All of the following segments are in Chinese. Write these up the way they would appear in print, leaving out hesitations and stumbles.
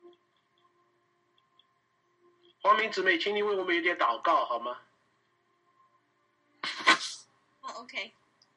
黄明姊妹，请你为我们有点祷告好吗？ OK。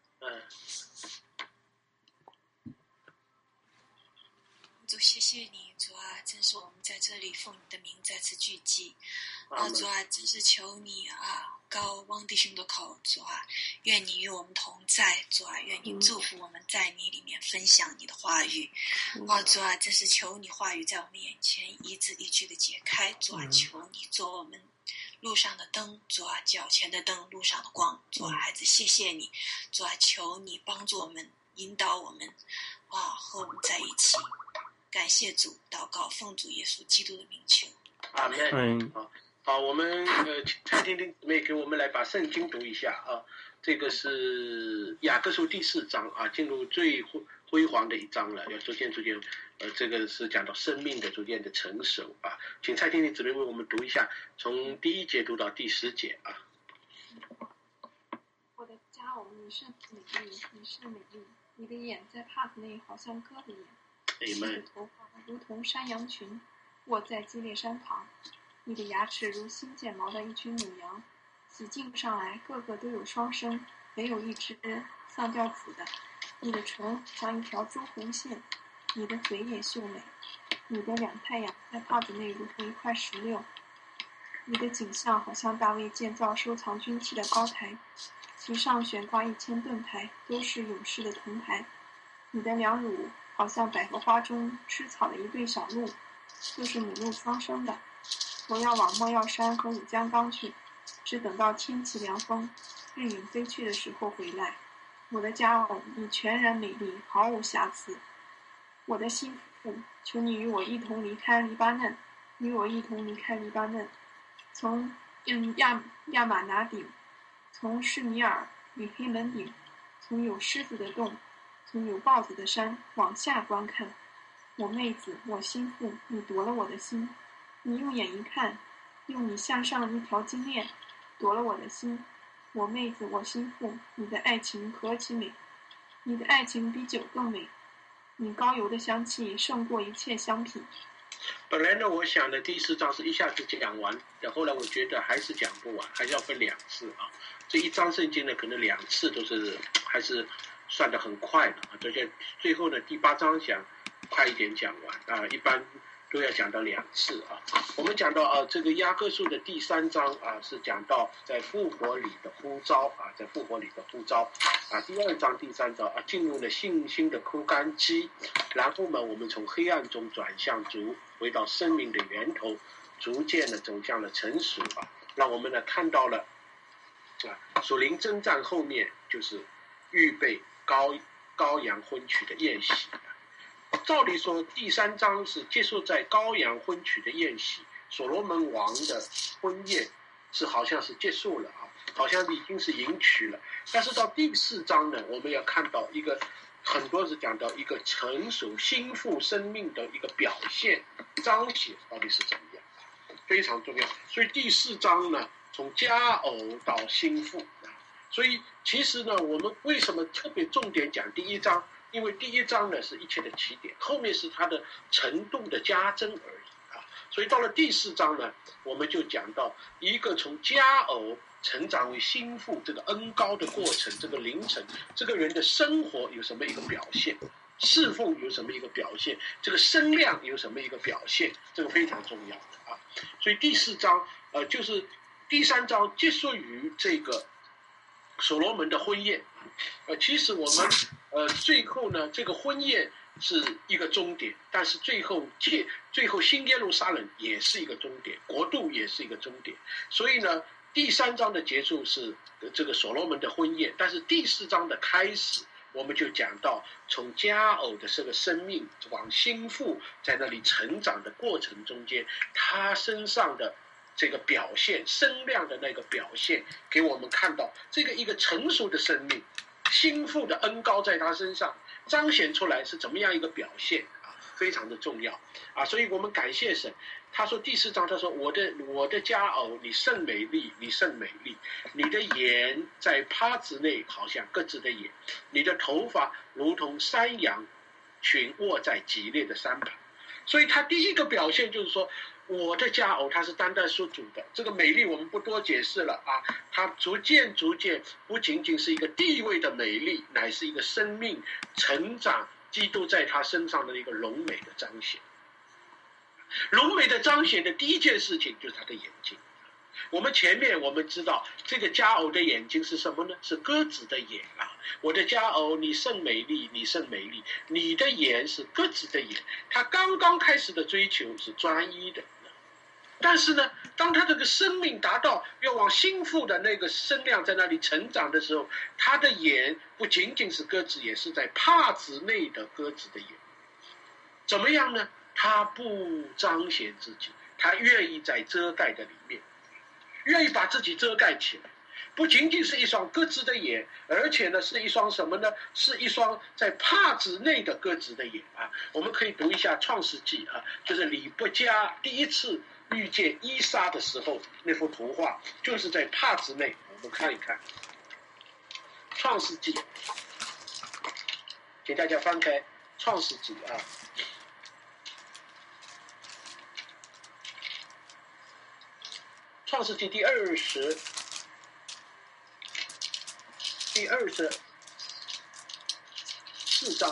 主，谢谢你，主啊，真是我们在这里奉你的名再次聚集。主啊，真是求你高望弟兄的口，主啊，愿你与我们同在，主啊，愿你祝福我们在你里面分享你的话语。主啊，真是求你话语在我们眼前一字一句的解开。主啊，求你做我们路上的灯，主啊，脚前的灯，路上的光。主啊，孩子，谢谢你，主啊，求你帮助我们，引导我们，和我们在一起。感谢主，祷告奉主耶稣基督的名求。 阿门。好，我们蔡婷婷姊妹给我们来把圣经读一下啊。这个是雅各书第4章啊，进入最辉煌的一章了，要逐渐这个是讲到生命的逐渐的成熟啊。请蔡婷婷姊妹为我们读一下，从第1节读到第10节啊。 我的佳偶，你甚美丽，你甚美丽，你的眼在帕子内好像鸽子眼。你的头发如同山羊群，卧在基列山旁。你的牙齿如新剪毛的一群母羊，洗净上来，个个都有双生，没有一只丧掉子的。你的唇像一条朱红线，你的嘴也秀美。你的两太阳在帕子内如同一块石榴。你的景象好像大卫建造收藏军器的高台，其上悬挂1000盾牌，都是勇士的铜牌。你的两乳好像百合花中吃草的一对小鹿，就是母鹿双生的。我要往莫药山和武江冈去，只等到天气凉风，日影飞去的时候回来。我的佳偶，你全然美丽，毫无瑕疵。我的心腹，求你与我一同离开黎巴嫩，与我一同离开黎巴嫩，从亚玛拿顶，从士米尔与黑门顶，从有狮子的洞，从有豹子的山往下观看。我妹子，我心腹，你夺了我的心。你用眼一看，用你向上一条金链夺了我的心。我妹子，我心腹，你的爱情何其美！你的爱情比酒更美，你膏油的香气胜过一切香品。 本来呢，我想的第4章是一下子讲完的，后来我觉得还是讲不完，还是要分2次啊。这一章圣经呢，可能2次都是还是算得很快的啊。而且最后呢，第8章想快一点讲完啊，一般都要讲到2次啊。我们讲到这个雅各书的第3章啊，是讲到在复活里的呼召啊，在复活里的呼召啊。第2章、第3章啊，进入了信心的枯干期，然后呢，我们从黑暗中转向主，回到生命的源头，逐渐的走向了成熟啊。让我们呢看到了属灵征战后面就是预备羔羊婚娶的宴席。照理说第3章是结束在羔羊婚娶的宴席，所罗门王的婚宴是好像是结束了啊，好像已经是迎娶了。但是到第4章呢，我们要看到一个很多是讲到一个成熟心腹生命的一个表现彰显到底是怎么样，非常重要。所以第4章呢，从佳偶到心腹啊，所以其实呢，我们为什么特别重点讲第1章？因为第1章呢是一切的起点，后面是它的程度的加增而已啊。所以到了第4章呢，我们就讲到一个从佳偶成长为心腹这个恩膏的过程，这个凌晨，这个人的生活有什么一个表现，侍奉有什么一个表现，这个声量有什么一个表现，这个非常重要的啊。所以第4章就是第3章结束于这个所罗门的婚宴。其实我们最后呢，这个婚宴是一个终点，但是最后新耶路撒冷也是一个终点，国度也是一个终点。所以呢，第3章的结束是这个所罗门的婚宴，但是第4章的开始，我们就讲到从佳偶的这个生命往心腹在那里成长的过程中间，他身上的这个表现，声量的那个表现，给我们看到这个一个成熟的生命，心腹的恩膏在他身上彰显出来是怎么样一个表现啊，非常的重要啊。所以我们感谢神。他说第4章，他说我的佳偶，你甚美丽，你甚美丽，你的眼在帕子内好像鸽子的眼，你的头发如同山羊群卧在激烈的山旁。 所以他第一个表现就是说，我的佳偶他是单单属主的。这个美丽我们不多解释了啊，它逐渐不仅仅是一个地位的美丽，乃是一个生命成长基督在他身上的一个荣美的彰显。荣美的彰显的第一件事情就是他的眼睛。我们前面我们知道这个佳偶的眼睛是什么呢？是鸽子的眼啊！我的佳偶，你甚美丽，你甚美丽，你的眼是鸽子的眼。他刚刚开始的追求是专一的，但是呢，当他这个生命达到要往心腹的那个声量在那里成长的时候，他的眼不仅仅是鸽子眼，是在帕子内的鸽子的眼。怎么样呢？他不彰显自己，他愿意在遮盖的里面，愿意把自己遮盖起来，不仅仅是一双鸽子的眼，而且呢是一双什么呢？是一双在帕子内的鸽子的眼啊！我们可以读一下《创世纪》啊，就是李伯嘉第一次遇见伊莎的时候那幅图画，就是在帕子内。我们看一看《创世纪》，请大家翻开《创世纪》啊。创世纪第24章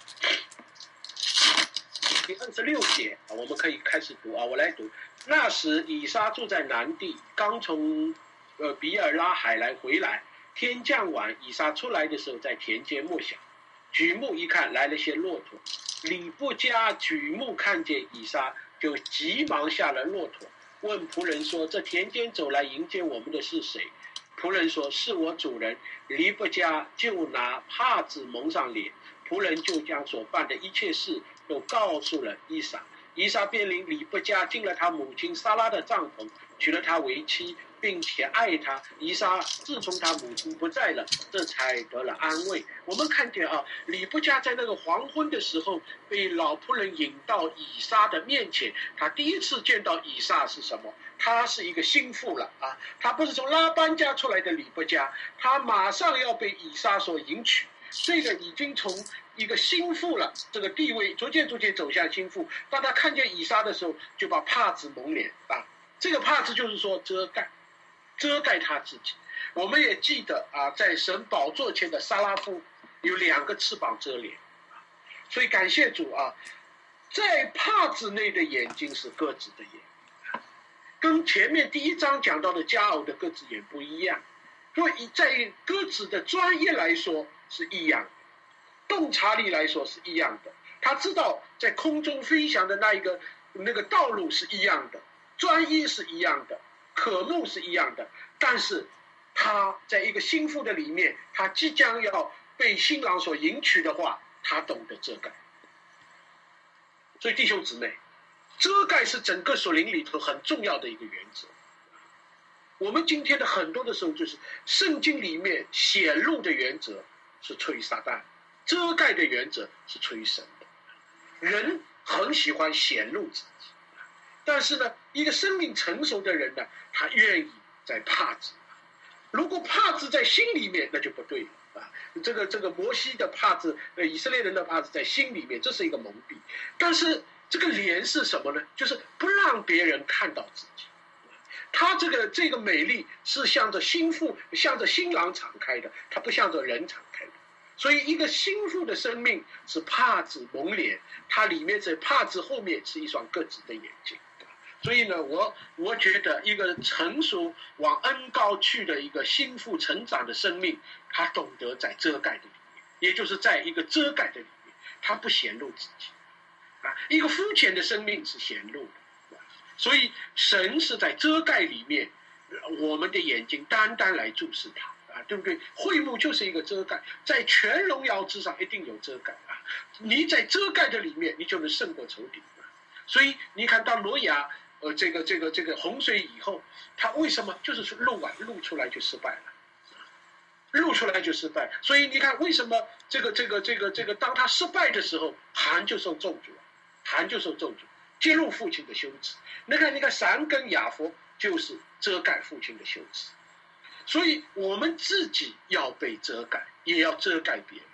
第26节啊，我们可以开始读啊，我来读。那时以撒住在南地，刚从比尔拉海来回来，天将晚，以撒出来的时候在田间默想，举目一看，来了些骆驼。李伯嘉举目看见以撒，就急忙下了骆驼，问仆人说：“这田间走来迎接我们的是谁？”仆人说：“是我主人。”李伯嘉就拿帕子蒙上脸，仆人就将所办的一切事都告诉了以撒。以撒便领李伯嘉进了他母亲撒拉的帐篷，娶了她为妻，并且爱她。以撒自从他母亲不在了，这才得了安慰。我们看见啊，李伯嘉在那个黄昏的时候被老仆人引到以撒的面前，他第一次见到以撒是什么？他是一个心腹了啊！他不是从拉班家出来的李伯嘉，他马上要被以撒所迎娶。这个已经从一个心腹了，这个地位逐渐走向心腹。当他看见以撒的时候，就把帕子蒙脸啊，这个帕子就是说遮盖他自己。我们也记得啊，在神宝座前的撒拉夫有2个翅膀遮脸，所以感谢主啊，在帕子内的眼睛是鸽子的眼，跟前面第1章讲到的佳偶的鸽子眼不一样。所以在鸽子的专业来说是一样的，洞察力来说是一样的，他知道在空中飞翔的那个道路是一样的，专一是一样的，渴慕是一样的，但是他在一个心腹的里面，他即将要被新郎所迎娶的话，他懂得遮盖。所以弟兄姊妹，遮盖是整个属灵里头很重要的一个原则。我们今天的很多的时候，就是圣经里面显露的原则是出于撒旦，遮盖的原则是出于神的。人很喜欢显露自己，但是呢，一个生命成熟的人呢，他愿意在帕子。如果帕子在心里面，那就不对了啊！这个摩西的帕子，以色列人的帕子在心里面，这是一个蒙蔽。但是这个脸是什么呢？就是不让别人看到自己。他这个美丽是向着心腹、向着新郎敞开的，他不向着人敞开的。所以一个心腹的生命是帕子蒙脸，它里面在帕子后面是一双鸽子的眼睛。所以呢，我觉得一个成熟往恩高去的一个心腹成长的生命，他懂得在遮盖的里面，也就是在一个遮盖的里面，他不显露自己啊。一个肤浅的生命是显露的。所以神是在遮盖里面，我们的眼睛单单来注视他啊，对不对？会幕就是一个遮盖，在全荣耀之上一定有遮盖啊。你在遮盖的里面，你就能胜过仇敌啊。所以你看到挪亚这个洪水以后，他为什么就是露出来就失败了，露出来就失败。所以你看为什么这个当他失败的时候，含就受咒诅，含就受咒诅。揭露父亲的羞耻，你看闪跟雅弗就是遮盖父亲的羞耻，所以我们自己要被遮盖，也要遮盖别人。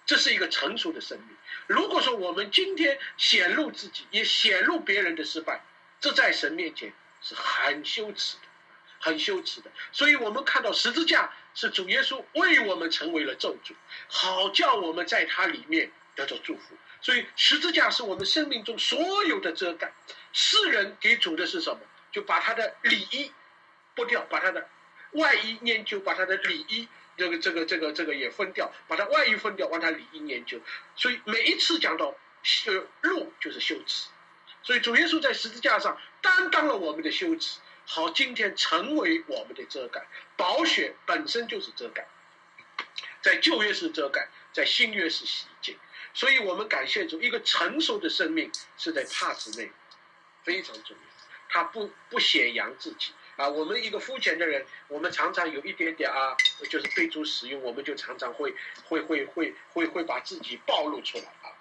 这是一个成熟的生命。如果说我们今天显露自己，也显露别人的失败，这在神面前是很羞耻的，很羞耻的。所以我们看到十字架是主耶稣为我们成为了咒诅，好叫我们在他里面得到祝福。所以十字架是我们生命中所有的遮盖。世人给主的是什么？就把他的里衣剥掉，把他的外衣研究，把他的里衣这个也分掉，把他外衣分掉，把他里衣研究。所以每一次讲到路就是羞耻，所以主耶稣在十字架上担当了我们的羞耻，好今天成为我们的遮盖。宝血本身就是遮盖，在旧约是遮盖，在新约是洗净。所以我们感谢主，一个成熟的生命是在帕子内，非常重要。他不显扬自己啊。我们一个肤浅的人，我们常常有一点点就是被主使用，我们就常常会把自己暴露出来啊。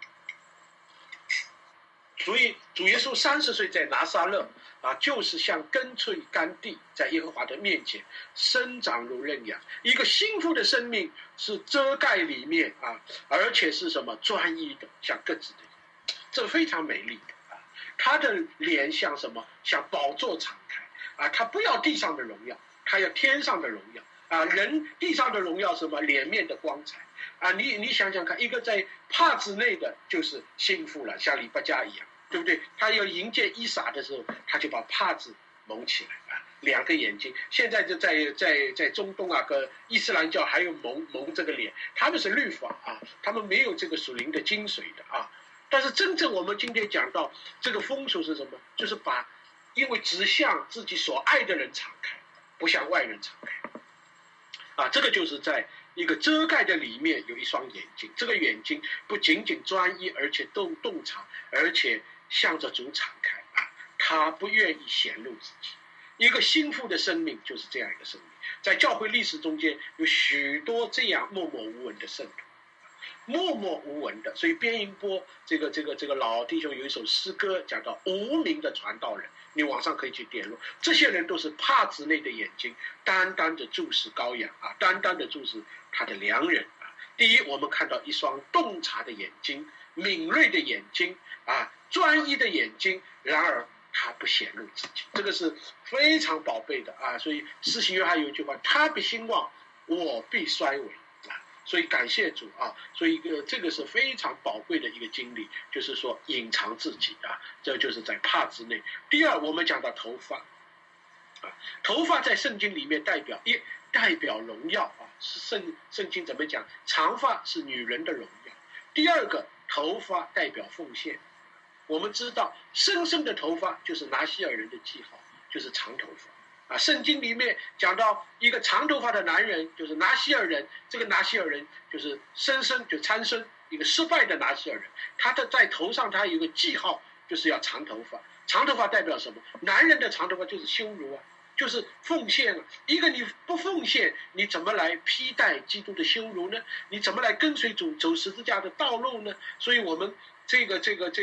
所以主耶稣30岁在拿撒勒就是像根脆干地，在耶和华的面前生长如嫩芽。一个幸福的生命是遮盖里面而且是什么专一的，像鸽子的，这非常美丽的他的脸像什么？像宝座敞开他不要地上的荣耀，他要天上的荣耀人地上的荣耀什么？脸面的光彩你想想看，一个在帕子内的就是幸福了，像利百加一样，对不对？他要迎接伊撒的时候，他就把帕子蒙起来两个眼睛。现在就在中东跟伊斯兰教还有蒙这个脸，他们是律法他们没有这个属灵的精髓的但是真正我们今天讲到这个风俗是什么？就是因为只向自己所爱的人敞开，不向外人敞开这个就是在一个遮盖的里面有一双眼睛，这个眼睛不仅仅专一，而且洞察，而且向着主敞开他不愿意显露自己。一个幸福的生命就是这样一个生命。在教会历史中间有许多这样默默无闻的圣徒，默默无闻的。所以边音波这个老弟兄有一首诗歌讲到无名的传道人，你网上可以去点入。这些人都是帕子内的眼睛，单单的注视羔羊单单的注视他的良人第一，我们看到一双洞察的眼睛，敏锐的眼睛专一的眼睛，然而他不显露自己，这个是非常宝贝的所以施洗约翰有一句话，他必兴旺，我必衰微所以感谢主所以这个是非常宝贵的一个经历，就是说隐藏自己这就是在帕子内。第二，我们讲到头发头发在圣经里面代表荣耀圣经怎么讲？长发是女人的荣耀。第二个，头发代表奉献。我们知道深深的头发就是拿西尔人的记号，就是长头发圣经里面讲到一个长头发的男人就是拿西尔人，这个拿西尔人就是就参孙，一个失败的拿西尔人，他在头上他有一个记号，就是要长头发。长头发代表什么？男人的长头发就是羞辱就是奉献一个你不奉献，你怎么来披戴基督的羞辱呢？你怎么来跟随主走十字架的道路呢？所以我们这个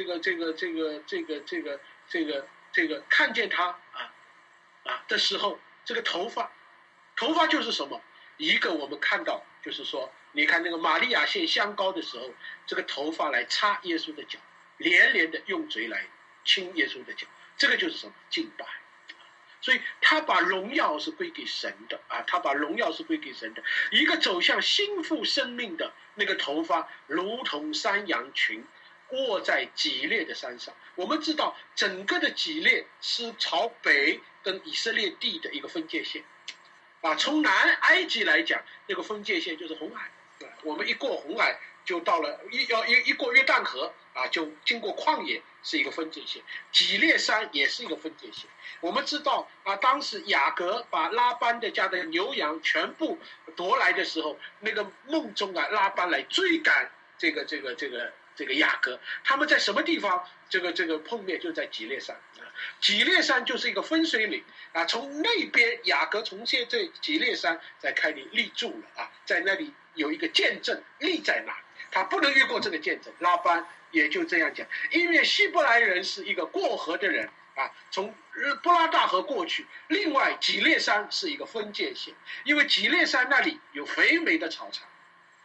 看见他的时候，这个头发就是什么？一个我们看到就是说，你看那个玛利亚献香膏的时候，这个头发来擦耶稣的脚，连连的用嘴来亲耶稣的脚，这个就是什么？敬拜。所以他把荣耀是归给神的他把荣耀是归给神的。一个走向新复生命的那个头发，如同山羊群卧在基列的山上。我们知道整个的基列是朝北跟以色列地的一个分界线从南埃及来讲，那个分界线就是红海我们一过红海就到了一过约旦河就经过旷野，是一个分界线。基列山也是一个分界线。我们知道当时雅各把拉班的家的牛羊全部夺来的时候，那个梦中拉班来追赶这个雅各，他们在什么地方这个碰面？就在基列山基列山就是一个分水岭从那边雅各从这基列山在开始立住了在那里有一个见证立在那，他不能越过这个见证。拉班也就这样讲，因为希伯来人是一个过河的人从布拉大河过去。另外基列山是一个分界线，因为基列山那里有肥美的草场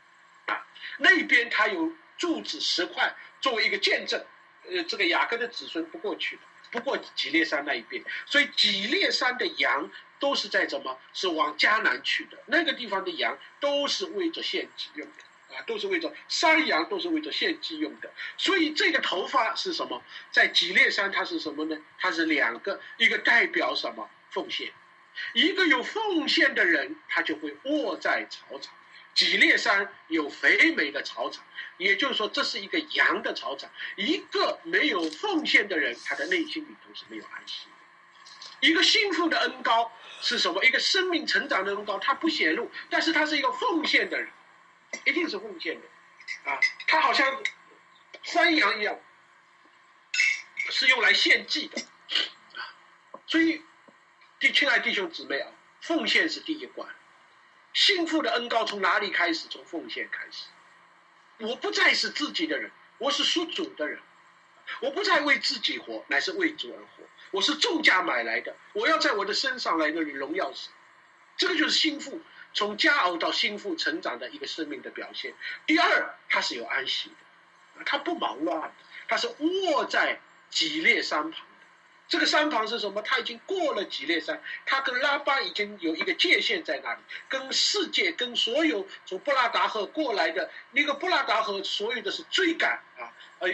那边他有柱子10块作为一个见证，这个雅各的子孙不过去的，不过基列山那一边，所以基列山的羊都是在什么？是往迦南去的，那个地方的羊都是为着献祭用的啊，都是为着山羊，都是为着献祭用的。所以这个头发是什么？在基列山它是什么呢？它是2个，一个代表什么？奉献。一个有奉献的人，他就会卧在草场。基列山有肥美的草场，也就是说这是一个羊的草场。一个没有奉献的人，他的内心里头是没有安息的。一个幸福的恩膏是什么？一个生命成长的恩膏，他不显露，但是他是一个奉献的人，一定是奉献的啊，他好像山羊一样，是用来献祭的。所以亲爱的弟兄姊妹啊，奉献是第一关。幸福的恩膏从哪里开始？从奉献开始。我不再是自己的人，我是属主的人。我不再为自己活，乃是为主而活。我是重价买来的，我要在我的身上来那里荣耀神。这个就是心腹，从佳偶到心腹成长的一个生命的表现。第二，他是有安息的，他不忙乱的，他是卧在基列山旁。这个山旁是什么？他已经过了基列山，他跟拉班已经有一个界限在那里，跟世界，跟所有从布拉达河过来的那个布拉达河，所有的是追赶啊，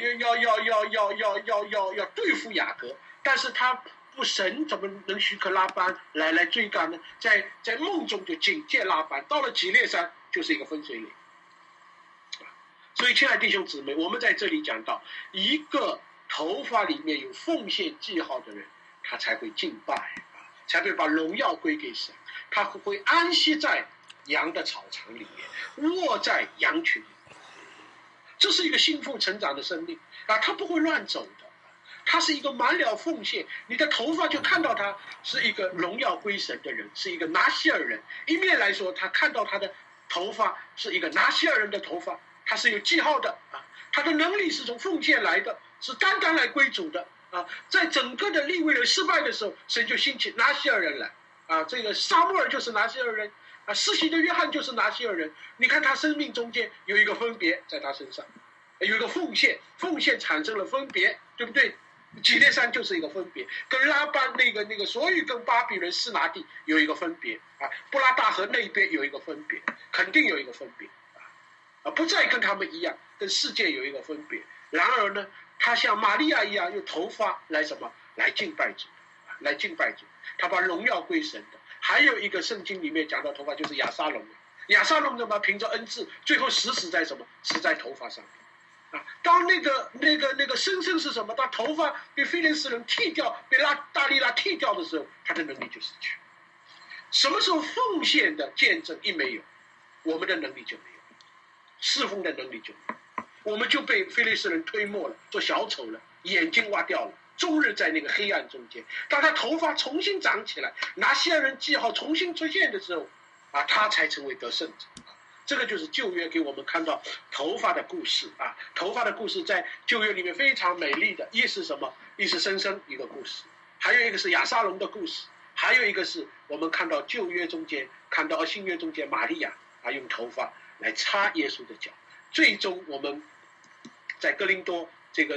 要对付雅各，但是他不，神怎么能许可拉班来追赶呢？在梦中就警戒拉班，到了基列山就是一个分水岭。所以亲爱的弟兄姊妹，我们在这里讲到一个头发里面有奉献记号的人，他才会敬拜啊，才会把荣耀归给神。他会安息在羊的草场里面，卧在羊群里面。这是一个幸福成长的生命啊，他不会乱走的，他是一个满了奉献。你的头发就看到他是一个荣耀归神的人，是一个拿西尔人。一面来说，他看到他的头发是一个拿西尔人的头发，他是有记号的啊，他的能力是从奉献来的，是单单来归主的啊。在整个的利未人失败的时候，神就兴起拿西尔人来啊。这个撒母耳就是拿西尔人啊，施洗的约翰就是拿西尔人。你看他生命中间有一个分别在他身上，有一个奉献产生了分别，对不对？基列山就是一个分别，跟拉班那个所有跟巴比伦示拿地有一个分别啊，布拉大河那边有一个分别，肯定有一个分别啊，不再跟他们一样，跟世界有一个分别。然而呢，他像玛利亚一样用头发来什么？来敬拜主，来敬拜主，他把荣耀归神的。还有一个圣经里面讲到头发，就是亚撒龙。亚撒龙怎么凭着恩赐，最后死在什么？死在头发上面。啊，当那个生生是什么？当头发被非利士人剃掉，被大利拉剃掉的时候，他的能力就失去。什么时候奉献的见证一没有，我们的能力就没有，侍奉的能力就没有，我们就被非利士人推没了，做小丑了，眼睛挖掉了，终日在那个黑暗中间。当他头发重新长起来，拿西尔人记号重新出现的时候，啊，他才成为得胜者。这个就是旧约给我们看到头发的故事啊，头发的故事在旧约里面非常美丽的。一是什么？一是生生一个故事，还有一个是亚撒龙的故事，还有一个是我们看到旧约中间，看到新约中间玛利亚啊用头发来擦耶稣的脚。最终我们在哥林多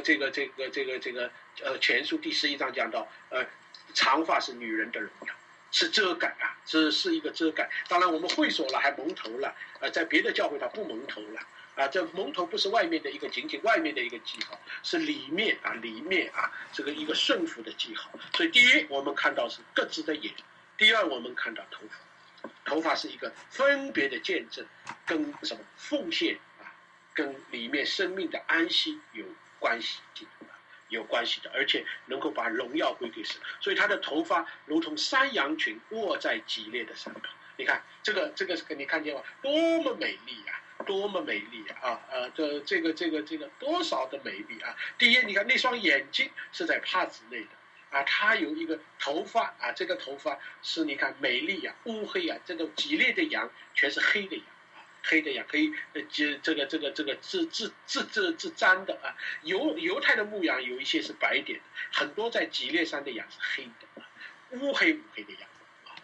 前书第11章讲到，长发是女人的荣耀。是遮盖啊，这是一个遮盖。当然我们会所了还蒙头了，在别的教会它不蒙头了啊。这蒙头不是外面的一个仅仅外面的一个记号，是里面啊这个一个顺服的记号。所以第一我们看到是各自的眼，第二我们看到头发是一个分别的见证，跟什么奉献啊，跟里面生命的安息有关系。有关系的，而且能够把荣耀归给神，所以他的头发如同山羊群卧在基列的山旁。你看这个你看见吗？多么美丽啊，多么美丽啊！这个多少的美丽啊！第一，你看那双眼睛是在帕子内的啊，他有一个头发啊，这个头发是你看美丽啊，乌黑啊，这个基列的羊全是黑的羊。黑的羊可以这个自粘的啊，犹太的牧羊有一些是白点的，很多在基列山的羊是黑的，乌黑的羊啊。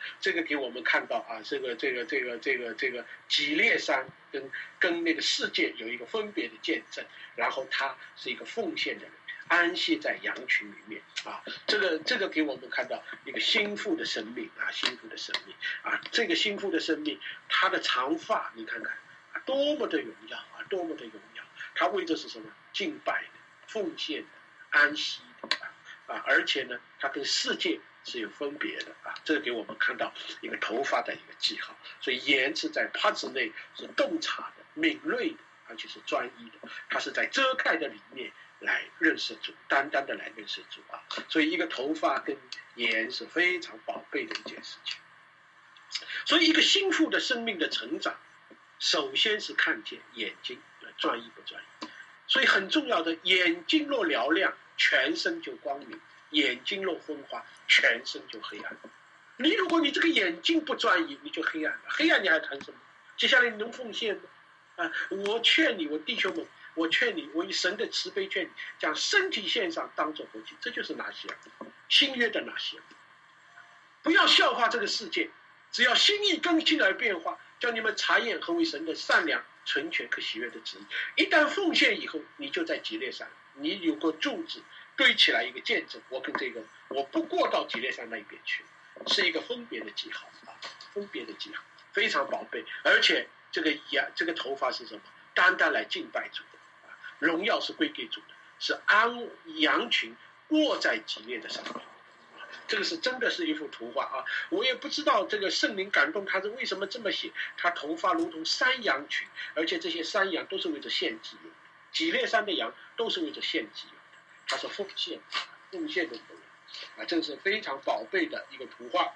这个给我们看到啊，这个基列山跟那个世界有一个分别的见证，然后他是一个奉献的人，安息在羊群里面啊，这个给我们看到一个心腹的生命啊，心腹的生命啊，这个心腹的生命，他的长发你看看啊，多么的荣耀啊，多么的荣耀，他为的是什么？敬拜的、奉献的、安息的啊，而且呢，他跟世界是有分别的啊，这个给我们看到一个头发的一个记号，所以言是在帕子内是洞察的、敏锐的，而且是专一的，他是在遮盖的里面来认识主，单单的来认识主啊，所以一个头发跟言是非常宝贝的一件事情。所以一个心腹的生命的成长，首先是看见眼睛专一不专一，所以很重要的，眼睛若嘹亮，全身就光明；眼睛若昏花，全身就黑暗。如果你这个眼睛不专一，你就黑暗了，黑暗你还谈什么？接下来你能奉献吗？啊，我劝你，我弟兄们，我劝你，我以神的慈悲劝你，将身体献上，当作活祭，这就是拿西尔，新约的拿西尔。不要笑话这个世界，只要心意更新而变化，叫你们查验何为神的善良、纯全可喜悦的旨意。一旦奉献以后，你就在基列山，你有个柱子堆起来一个见证，我跟这个我不过到基列山那一边去，是一个分别的记号啊，分别的记号非常宝贝，而且这个头发是什么？单单来敬拜主的啊，荣耀是归给主的，是安羊群卧在基列的上面。这个是真的是一幅图画啊！我也不知道这个圣灵感动他是为什么这么写。他头发如同山羊群，而且这些山羊都是为着献祭用的，基列山的羊都是为着献祭用的，他是奉献的人啊，这是非常宝贝的一个图画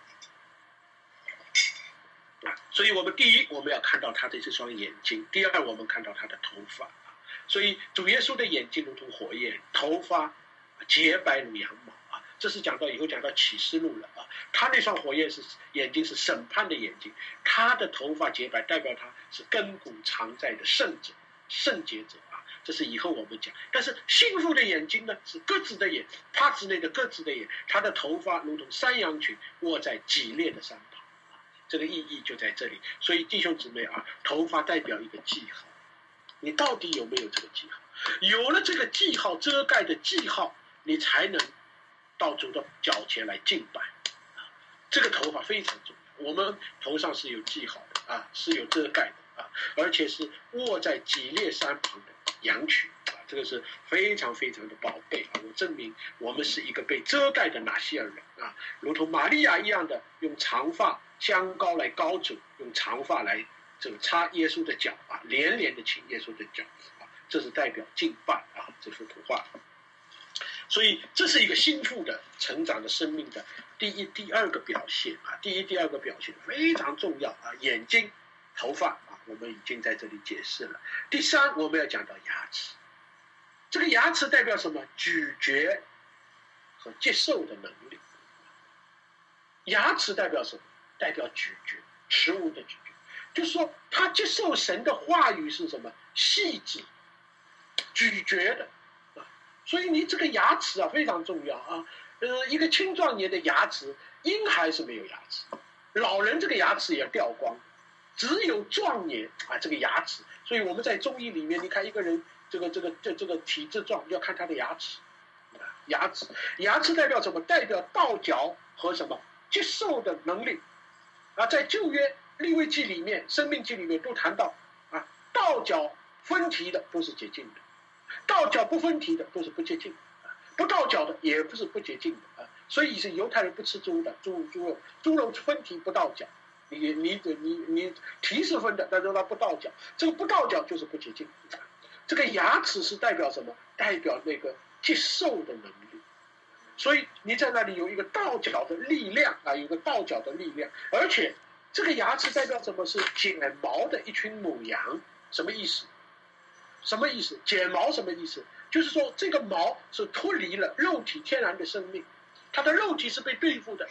啊！所以我们第一，我们要看到他的这双眼睛；第二，我们看到他的头发啊。所以主耶稣的眼睛如同火焰，头发洁白如羊毛。这是讲到以后讲到启示录了啊，他那双火焰是眼睛，是审判的眼睛，他的头发洁白，代表他是亘古常在的圣者、圣洁者啊，这是以后我们讲。但是幸福的眼睛呢，是鸽子的眼，帕子内的鸽子的眼，他的头发如同山羊群卧在激烈的山旁啊，这个意义就在这里。所以弟兄姊妹啊，头发代表一个记号，你到底有没有这个记号？有了这个记号，遮盖的记号，你才能到主的脚前来敬拜，这个头发非常重要。我们头上是有记号的啊，是有遮盖的啊，而且是卧在基列山旁的羊群啊，这个是非常非常的宝贝啊！我证明我们是一个被遮盖的拿西尔人啊，如同玛利亚一样的，用长发香膏来膏主，用长发来这个擦耶稣的脚啊，连连的亲耶稣的脚啊，这是代表敬拜啊，这幅图画。所以这是一个心腹的成长的生命的第一、第二个表现啊，第一、第二个表现非常重要啊。眼睛、头发啊，我们已经在这里解释了。第三，我们要讲到牙齿，这个牙齿代表什么？咀嚼和接受的能力。牙齿代表什么？代表咀嚼，食物的咀嚼，就是说他接受神的话语是什么？细致、咀嚼的。所以你这个牙齿啊非常重要啊，一个青壮年的牙齿，婴孩是没有牙齿，老人这个牙齿也掉光，只有壮年啊这个牙齿。所以我们在中医里面，你看一个人这个体质壮，要看他的牙齿，牙齿代表什么？代表道嚼和什么接受的能力啊。在旧约利未记里面、生命记里面都谈到啊，道嚼分蹄的都是洁净的。道脚不分蹄的都是不洁净的，不道脚的也不是不洁净的啊。所以是犹太人不吃猪的，猪肉分蹄不道脚，你蹄是分的，但是它不道脚，这个不道脚就是不洁净。这个牙齿是代表什么？代表那个接受的能力。所以你在那里有一个道脚的力量啊，有个道脚的力量，而且这个牙齿代表什么？是剪毛的一群母羊，什么意思？什么意思？剪毛什么意思？就是说这个毛是脱离了肉体天然的生命，它的肉体是被对付的。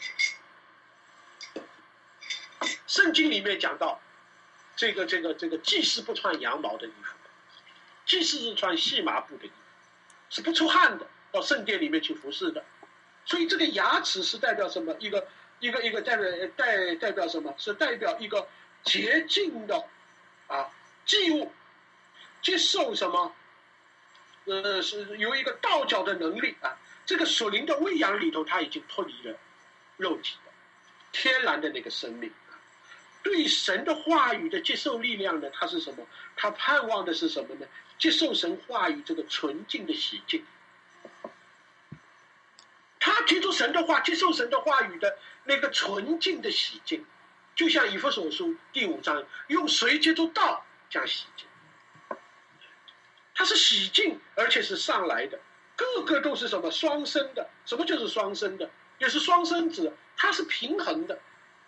圣经里面讲到，这个祭司不穿羊毛的衣服，祭司是穿细麻布的衣服，是不出汗的，到圣殿里面去服侍的。所以这个牙齿是代表什么？一个一个代表什么？是代表一个洁净的祭物，接受什么？是有一个道教的能力啊。这个属灵的喂养里头，它已经脱离了肉体的天然的那个生命。对神的话语的接受力量呢，它是什么？它盼望的是什么呢？接受神话语这个纯净的洗净。他接触神的话，接受神的话语的那个纯净的洗净，就像以弗所书第5章用水接触道这样洗净。它是洗净，而且是上来的，个个都是什么？双生的。什么就是双生的？也是双生子，它是平衡的，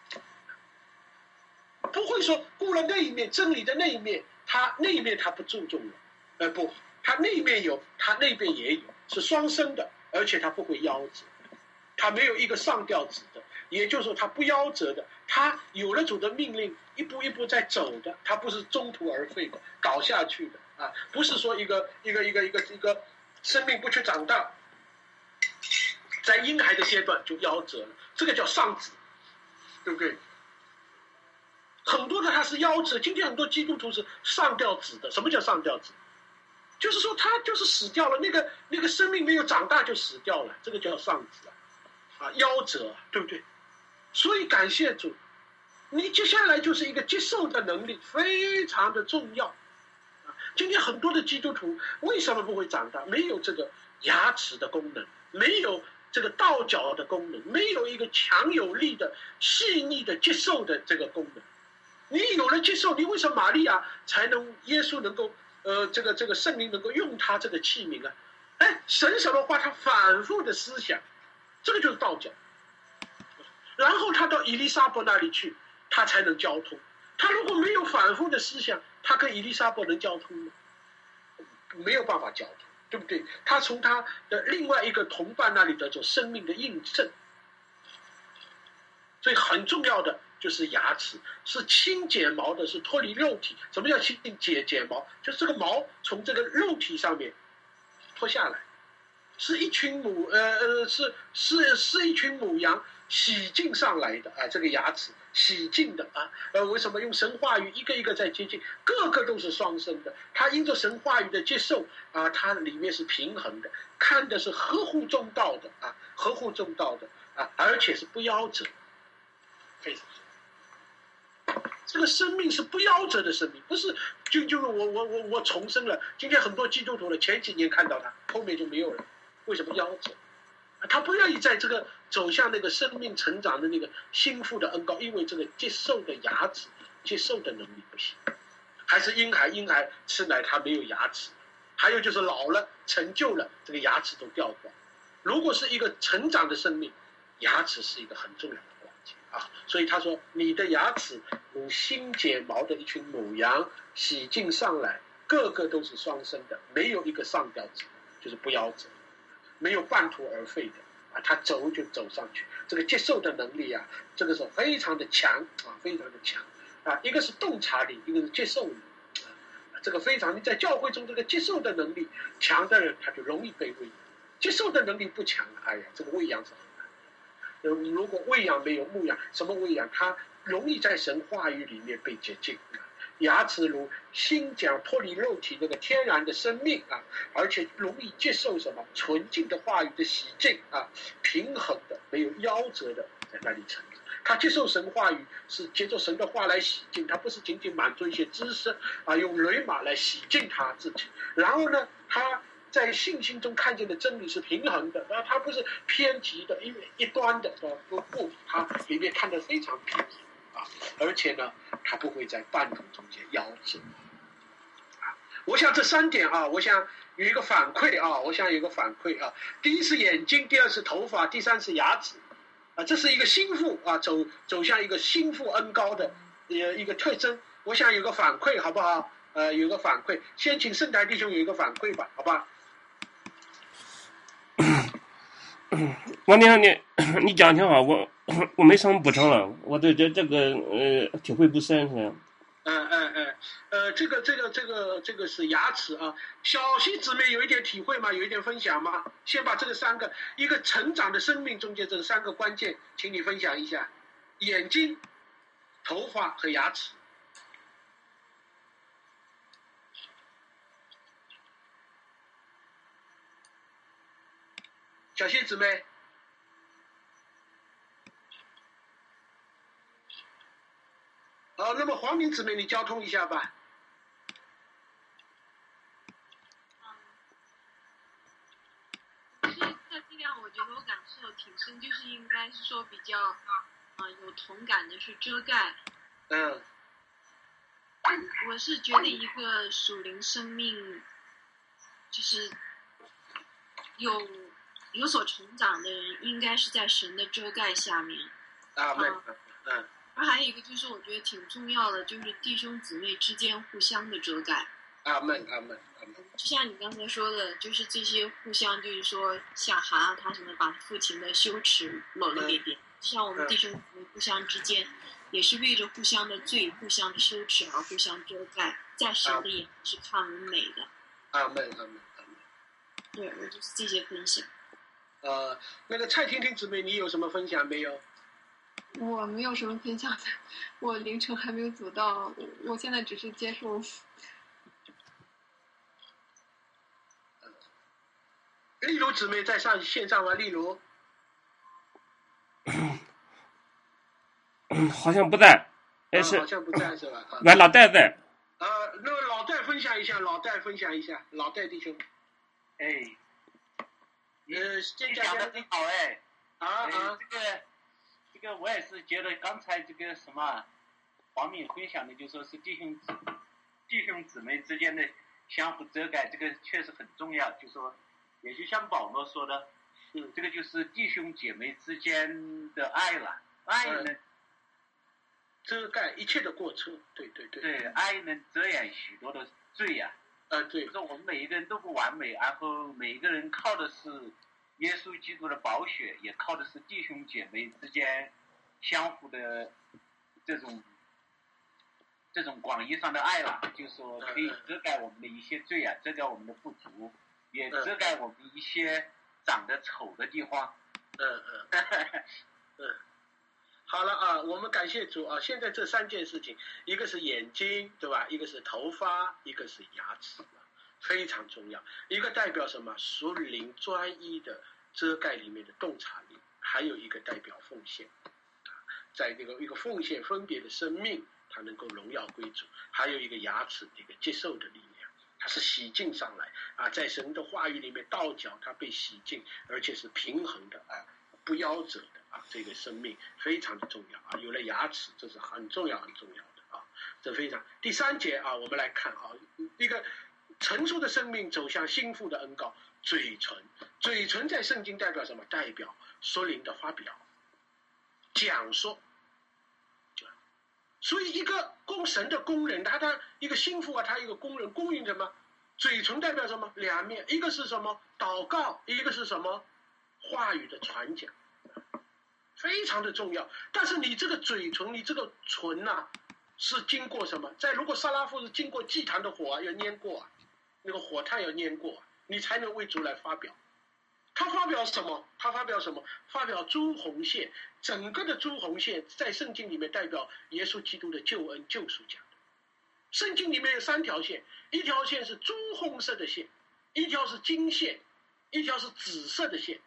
不会说顾了那一面，真理的那一面，他那一面他不注重了，不，他那一面有，他那边也有，是双生的，而且他不会夭折，他没有一个上吊子的，也就是说他不夭折的，他有了主的命令，一步一步在走的，他不是中途而废的，倒下去的啊，不是说一个生命不去长大，在婴孩的阶段就夭折了，这个叫丧子，对不对？很多的他是夭折，今天很多基督徒是上吊子的。什么叫上吊子？就是说他就是死掉了，那个生命没有长大就死掉了，这个叫丧子夭折，对不对？所以感谢主，你接下来就是一个接受的能力，非常的重要。今天很多的基督徒为什么不会长大？没有这个牙齿的功能，没有这个道脚的功能，没有一个强有力的细腻的接受的这个功能。你有了接受，你为什么玛利亚才能耶稣能够这个圣灵能够用他这个器皿啊？神什么话他反复的思想，这个就是道教。然后他到以利沙伯那里去，他才能交通。他如果没有反复的思想，他跟以利沙伯能交通吗？没有办法交通，对不对？他从他的另外一个同伴那里得到生命的印证。所以很重要的就是牙齿，是清洁毛的，是脱离肉体。什么叫清洁毛？就是这个毛从这个肉体上面脱下来，是一群是一群母羊洗净上来的啊，这个牙齿洗净的啊。为什么用神话语一个一个在接近，个个都是双生的？它因着神话语的接受啊，它里面是平衡的，看的是合乎中道的啊，合乎中道的啊，而且是不夭折。非常这个生命是不夭折的生命，不是就是我重生了。今天很多基督徒的前几年看到他，后面就没有了。为什么夭折？他不愿意在这个走向那个生命成长的那个心腹的恩膏，因为这个接受的牙齿、接受的能力不行。还是婴孩吃奶他没有牙齿，还有就是老了成就了，这个牙齿都掉光。如果是一个成长的生命，牙齿是一个很重要的所以他说你的牙齿如新剪毛的一群母羊洗净上来，个个都是双生的，没有一个上吊子，就是不夭折，没有半途而废的他走就走上去。这个接受的能力这个是非常的强非常的强一个是洞察力，一个是接受力这个非常，你在教会中这个接受的能力强的人，他就容易被喂养；接受的能力不强，这个喂养是如果喂养没有牧养，什么喂养？它容易在神话语里面被洁净。牙齿如新讲脱离肉体那个天然的生命而且容易接受什么纯净的话语的洗净平衡的，没有夭折的在那里成长。他接受神话语是接受神的话来洗净，他不是仅仅满足一些知识用雷马来洗净他自己。然后呢，他在信心中看见的真理是平衡的，它不是偏激的，因为一端的不，它里面看得非常平衡而且呢，它不会在半途中间夭折我想这3点我想有一个反馈第一是眼睛，第二是头发，第三是牙齿这是一个心腹走向一个心腹恩膏的一个特征。我想有个反馈好不好？有个反馈，先请圣台弟兄有一个反馈吧，好吧？ 王弟兄，你讲挺好，我没什么补充了，我对这个体会不深是。 这个是牙齿啊。小溪姊妹有一点体会吗？有一点分享吗？先把这个三个一个成长的生命中间这三个关键，请你分享一下：眼睛、头发和牙齿。小溪姊妹。好，那么黄明姊妹，你交通一下吧。 就是在这样，我觉得我感受挺深，就是应该是说比较有同感的是遮盖。我是觉得一个属灵生命，就是有所成长的人，应该是在神的遮盖下面。而还有一个就是我觉得挺重要的，就是弟兄姊妹之间互相的遮盖。 阿门。 就像你刚才说的，就是这些互相，就是说像韩他什么把父亲的羞耻搂了给别人，就像我们弟兄姊妹互相之间，也是为着互相的罪、互相的羞耻而互相遮盖，在神的眼是看为美的。 阿门。 对，我就是这些分享。 那个蔡婷婷姊妹，你有什么分享没有？ 我没有什么分享的，我凌晨还没有走到，我现在只是接受。 例如姊妹在线上吗？例如， 好像不在，是好像不在是吧？ 俺老戴在。 那个老戴分享一下，老戴弟兄。 这讲的很好这个我也是觉得刚才这个什么黄敏分享的，就说是弟兄姊妹之间的相互遮盖，这个确实很重要。就说也就像保罗说的，这个就是弟兄姐妹之间的爱了。爱呢， 遮盖一切的过错。对， 爱能遮掩许多的罪呀。 对。 说我们每一个人都不完美，然后每一个人靠的是耶稣基督的宝血，也靠的是弟兄姐妹之间相互的这种广义上的爱了，就是说可以遮盖我们的一些罪啊，遮盖我们的不足，也遮盖我们一些长得丑的地方。 好了啊，我们感谢主啊！现在这三件事情，一个是眼睛，对吧？一个是头发，一个是牙齿，非常重要。一个代表什么？属灵专一的遮盖里面的洞察力，还有一个代表奉献，在这个一个奉献分别的生命，它能够荣耀归主；还有一个牙齿的一个接受的力量，它是洗净上来啊，在神的话语里面倒脚，它被洗净，而且是平衡的啊，不夭折的。这个生命非常的重要啊！有了牙齿，这是很重要的啊！这非常。第三节啊，我们来看啊，一个成熟的生命走向心腹的恩膏，嘴唇在圣经代表什么？代表说灵的发表，讲说。所以一个神的工人，他一个心腹啊，他一个工人供应什么？嘴唇代表什么？两面，一个是什么？祷告，一个是什么？话语的传讲。非常的重要，但是你这个嘴唇，你这个唇是经过什么？如果撒拉夫是经过祭坛的火要拈过那个火炭要拈过你才能为主来发表。他发表什么？发表朱红线。整个的朱红线在圣经里面代表耶稣基督的救恩救赎讲的。圣经里面有3条线，一条线是朱红色的线，一条是金线，一条是紫色的线。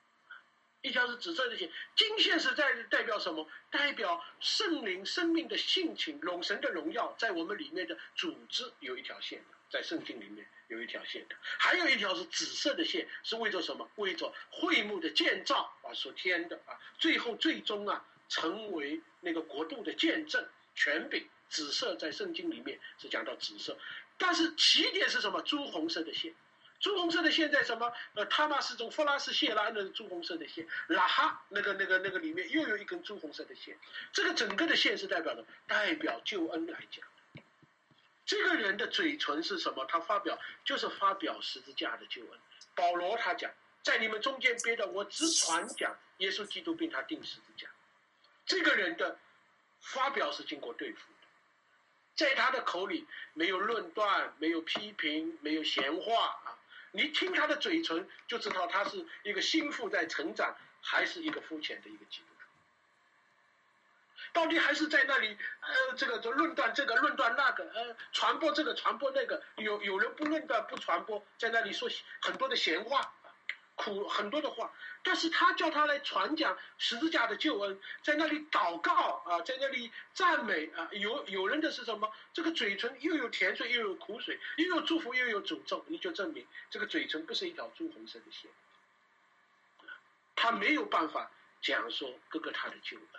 金线是代表什么？代表圣灵生命的性情，神的荣耀在我们里面的组织有一条线的，在圣经里面有一条线的。还有一条是紫色的线，是为着什么？为着会幕的建造所添的最终成为那个国度的见证权柄。紫色在圣经里面是讲到紫色，但是起点是什么？朱红色的线。朱红色的线在什么？他玛斯中弗拉斯谢拉那朱红色的线，拉哈那个里面又有一根朱红色的线。这个整个的线是代表救恩来讲的。这个人的嘴唇是什么？他发表十字架的救恩。保罗他讲，在你们中间别的，我只传讲耶稣基督并他钉十字架。这个人的发表是经过对付的。 在他的口里没有论断，没有批评，没有闲话啊！你听他的嘴唇就知道他是一个心腹在成长，还是一个肤浅的一个基督徒。到底还是在那里这论断这个论断那个传播这个传播那个，有人不论断不传播，在那里说很多的闲话，很多的话，但是他叫他来传讲十字架的救恩，在那里祷告啊，在那里赞美啊，有人的是什么？这个嘴唇又有甜水又有苦水，又有祝福又有诅咒，你就证明这个嘴唇不是一条朱红色的线，他没有办法讲说哥哥他的救恩，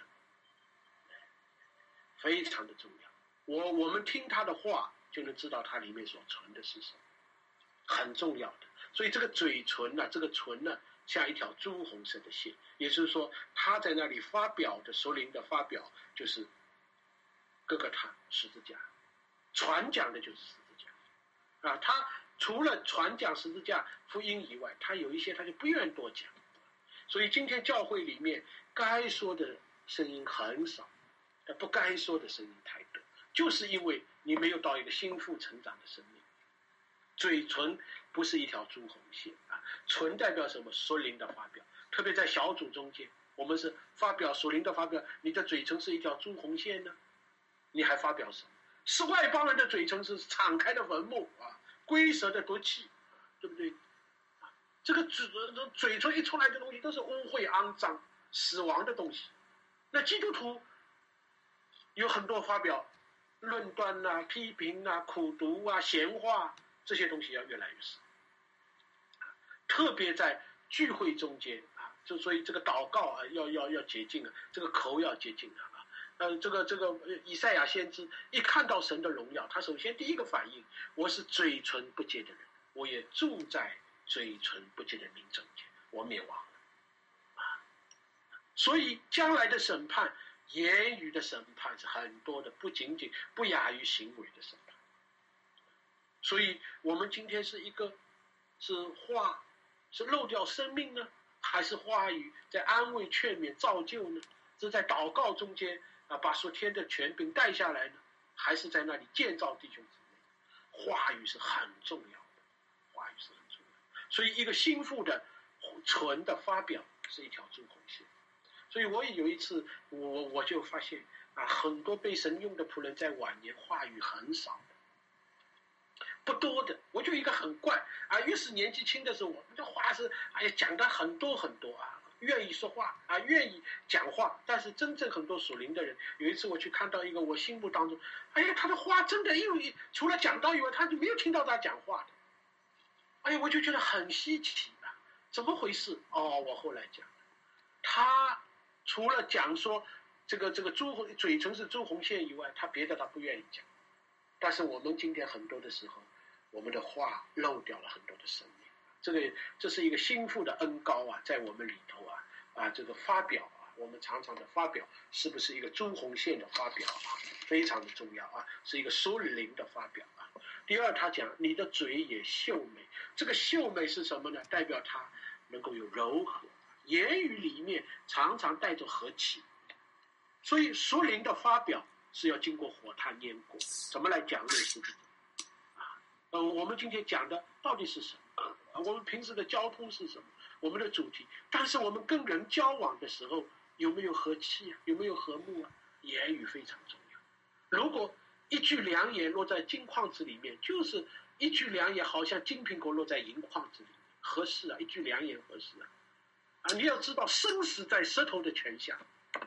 非常的重要。我们听他的话就能知道他里面所存的是什么，很重要的。所以这个嘴唇呢，这个唇呢，像一条朱红色的线，也就是说他在那里发表的属灵的发表就是哥哥他十字架，传讲的就是十字架啊。他除了传讲十字架福音以外，他有一些他就不愿多讲。所以今天教会里面该说的声音很少，不该说的声音太多，就是因为你没有到一个心腹成长的生命。嘴唇不是一条朱红线啊，唇代表什么？属灵的发表，特别在小组中间，我们是发表属灵的发表，你的嘴唇是一条朱红线呢，你还发表什么？是外邦人的嘴唇是敞开的坟墓啊，龟蛇的毒气，对不对？这个嘴唇一出来的东西都是污秽肮脏死亡的东西。那基督徒有很多发表论断啊、批评啊、苦读啊、闲话，这些东西要越来越少，特别在聚会中间啊，所以这个祷告啊要洁净了，这个口要洁净了啊。这个以赛亚先知一看到神的荣耀，他首先第一个反应，我是嘴唇不洁的人，我也住在嘴唇不洁的民中间，我灭亡了啊。所以将来的审判，言语的审判是很多的，不仅仅不亚于行为的审判。所以我们今天是一个是话是漏掉生命呢，还是话语在安慰劝勉造就呢？是在祷告中间啊，把属天的权柄带下来呢，还是在那里建造弟兄姊妹？话语是很重要的，话语是很重要的。所以一个心腹的唇的发表是一条朱红线。所以我也有一次我就发现啊，很多被神用的仆人在晚年话语很少的，不多的。我就一个很怪啊，越是年纪轻的时候，我们的话是讲的很多很多啊，愿意说话啊，愿意讲话。但是真正很多属灵的人，有一次我去看到一个我心目当中，他的话真的因为除了讲道以外，他就没有听到他讲话的。我就觉得很稀奇啊，怎么回事？我后来讲，他除了讲说这个嘴唇是朱红线以外，他别的他不愿意讲。但是我们今天很多的时候，我们的话漏掉了很多的生命。这是一个心腹的恩膏啊，在我们里头这个发表啊，我们常常的发表是不是一个朱红线的发表啊，非常的重要啊，是一个属灵的发表啊。第二，他讲你的嘴也秀美，这个秀美是什么呢？代表它能够有柔和，言语里面常常带着和气。所以属灵的发表是要经过火炭腌过，怎么来讲论十字架我们今天讲的到底是什么？我们平时的交通是什么？我们的主题，但是我们跟人交往的时候有没有和气啊？有没有和睦啊？言语非常重要。如果一句良言落在金矿子里面，就是一句良言好像金苹果落在银矿子里面，合适啊？一句良言合适啊？你要知道生死在舌头的权下，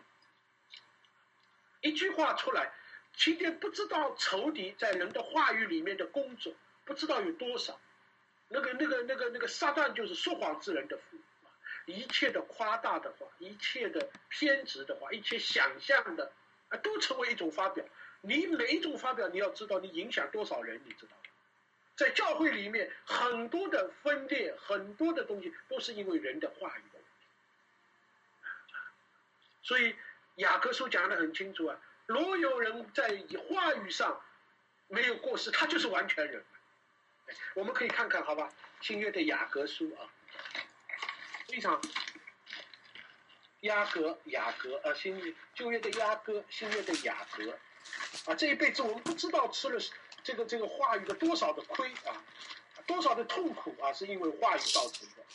一句话出来，今天不知道仇敌在人的话语里面的工作，不知道有多少。那个撒旦就是说谎之人的父，一切的夸大的话，一切的偏执的话，一切想象的都成为一种发表。你每一种发表，你要知道你影响多少人，你知道吗？在教会里面很多的分裂，很多的东西都是因为人的话语的问题。所以雅各书讲得很清楚啊，若有人在话语上没有过失，他就是完全人。我们可以看看好吧，新约的雅各书啊，非常旧约的雅各，新约的雅各， 这一辈子我们不知道吃了这个话语的多少的亏啊，多少的痛苦啊，是因为话语造成的。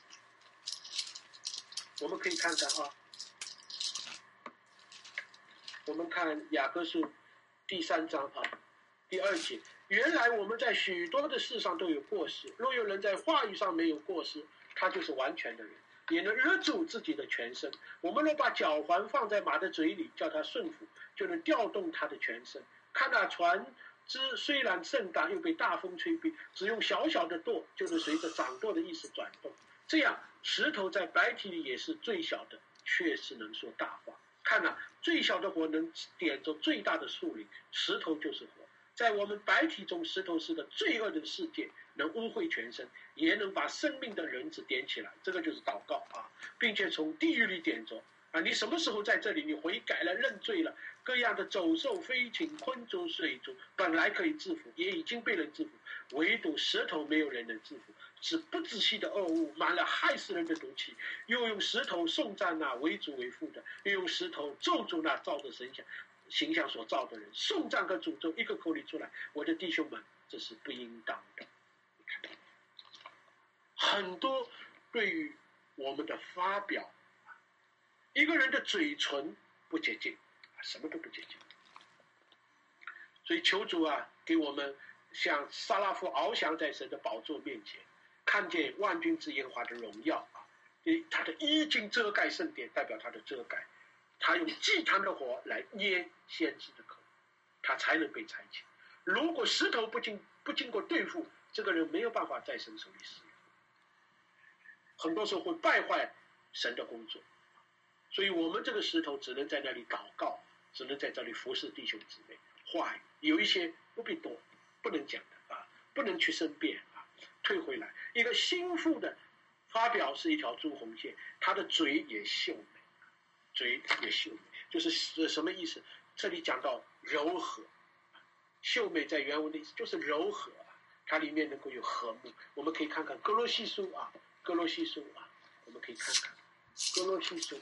我们可以看看啊，我们看雅各书第3章啊，第2节，原来我们在许多的事上都有过失，若有人在话语上没有过失，他就是完全的人，也能勒住自己的全身。我们若把脚环放在马的嘴里，叫它顺服，就能调动它的全身。看那船只虽然甚大，又被大风吹逼，只用小小的舵，就能随着掌舵的意思转动。这样，石头在白体里也是最小的，却是能说大话。看啊，最小的火能点着最大的树林，石头就是火。在我们白体中，石头是个罪恶的世界，能污秽全身，也能把生命的人子点起来。这个就是祷告啊，并且从地狱里点着啊！你什么时候在这里？你悔改了，认罪了，各样的走兽、飞禽、昆虫、水族，本来可以制服，也已经被人制服，唯独石头没有人能制服。是不仔细的恶物，满了害死人的毒气，又用石头颂赞那为主为父的，又用石头咒诅那照着形象所造的人。颂赞和诅咒一个口里出来，我的弟兄们，这是不应当的。你看到很多对于我们的发表，一个人的嘴唇不洁净，什么都不洁净。所以求主啊，给我们像撒拉夫翱翔在神的宝座面前，看见万军之耶和华的荣耀啊！他的衣襟遮盖圣殿，代表他的遮盖。他用祭坛的火来捏先知的口，他才能被裁决。如果石头不经过对付，这个人没有办法在神手里使用，很多时候会败坏神的工作。所以我们这个石头只能在那里祷告，只能在这里服侍弟兄姊妹。话语有一些不必多，不能讲的啊，不能去申辩啊，退回来。一个心腹的发表是一条朱红线，他的嘴也秀美，嘴也秀美，就是什么意思？这里讲到柔和，秀美在原文的意思就是柔和啊，它里面能够有和睦。我们可以看看哥罗西书啊，我们可以看看哥罗西书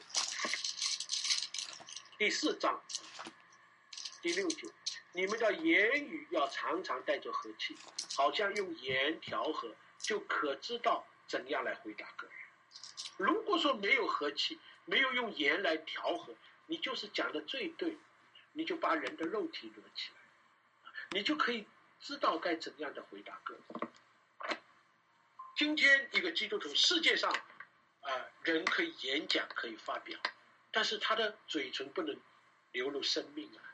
第4章第6节，你们的言语要常常带着和气，好像用盐调和，就可知道怎样来回答个人。如果说没有和气，没有用盐来调和，你就是讲的最对，你就把人的肉体惹起来，你就可以知道该怎样的回答个人。今天一个基督徒，世界上人可以演讲，可以发表，但是他的嘴唇不能流露生命啊。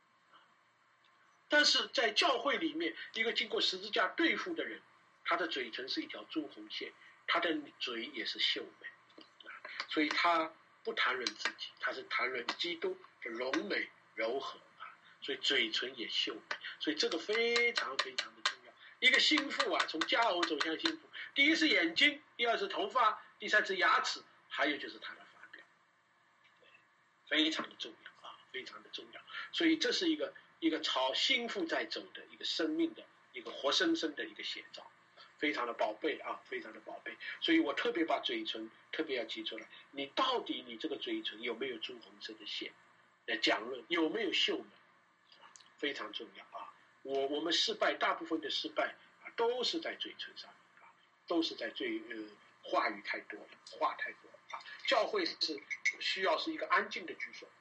但是在教会里面，一个经过十字架对付的人，他的嘴唇是一条朱红线，他的嘴也是秀美，所以他不谈论自己，他是谈论基督的柔美柔和啊，所以嘴唇也秀美，所以这个非常非常的重要。一个心腹啊，从佳偶走向心腹，第一是眼睛，第二是头发，第三是牙齿，还有就是他的发表，非常的重要啊，非常的重要。所以这是一个朝心腹在走的一个生命的一个活生生的一个写照，非常的宝贝啊，非常的宝贝。所以我特别把嘴唇特别要提出来，你到底你这个嘴唇有没有朱红色的线？讲论有没有秀美，非常重要啊。我们失败，大部分的失败都是在嘴唇上啊，都是在话语太多了，话太多了啊。教会是需要是一个安静的居所。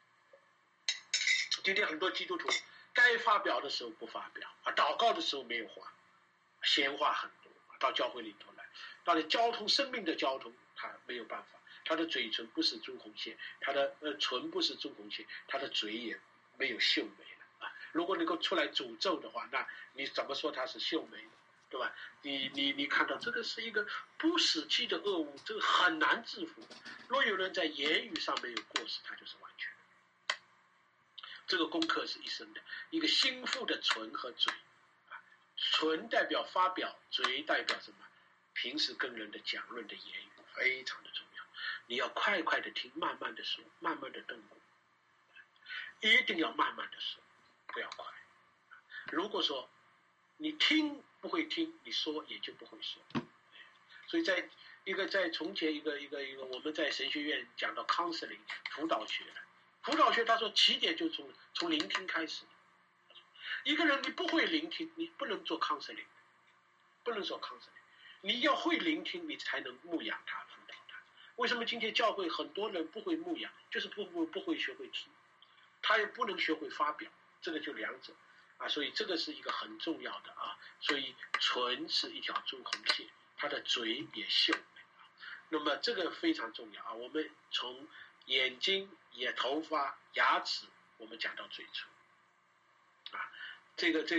今天很多基督徒该发表的时候不发表啊，祷告的时候没有话，闲话很多，到教会里头来，到了交通生命的交通，他没有办法，他的嘴唇不是朱红线，他的唇不是朱红线，他的嘴也没有秀美了啊。如果能够出来诅咒的话，那你怎么说他是秀美的，对吧？你看到这个是一个不死气的恶物，这个很难制服的。若有人在言语上没有过失，他就是完全的。这个功课是一生的，一个心腹的唇和嘴啊，唇代表发表，嘴代表什么？平时跟人的讲论的言语非常的重要。你要快快的听，慢慢的说，慢慢的动过，一定要慢慢的说，不要快。如果说你听不会听，你说也就不会说。所以在从前一个我们在神学院讲到 counseling 辅导学的辅导学他说起点就从聆听开始。一个人你不会聆听，你不能做 counseling， 不能做 counseling， 你要会聆听，你才能牧养他、辅导他。为什么今天教会很多人不会牧养，就是不会学会听，他也不能学会发表，这个就两者啊，所以这个是一个很重要的啊。所以唇是一条朱红线，他的嘴也秀。那么这个非常重要啊！我们从眼睛、头发、牙齿，我们讲到嘴唇，啊，这个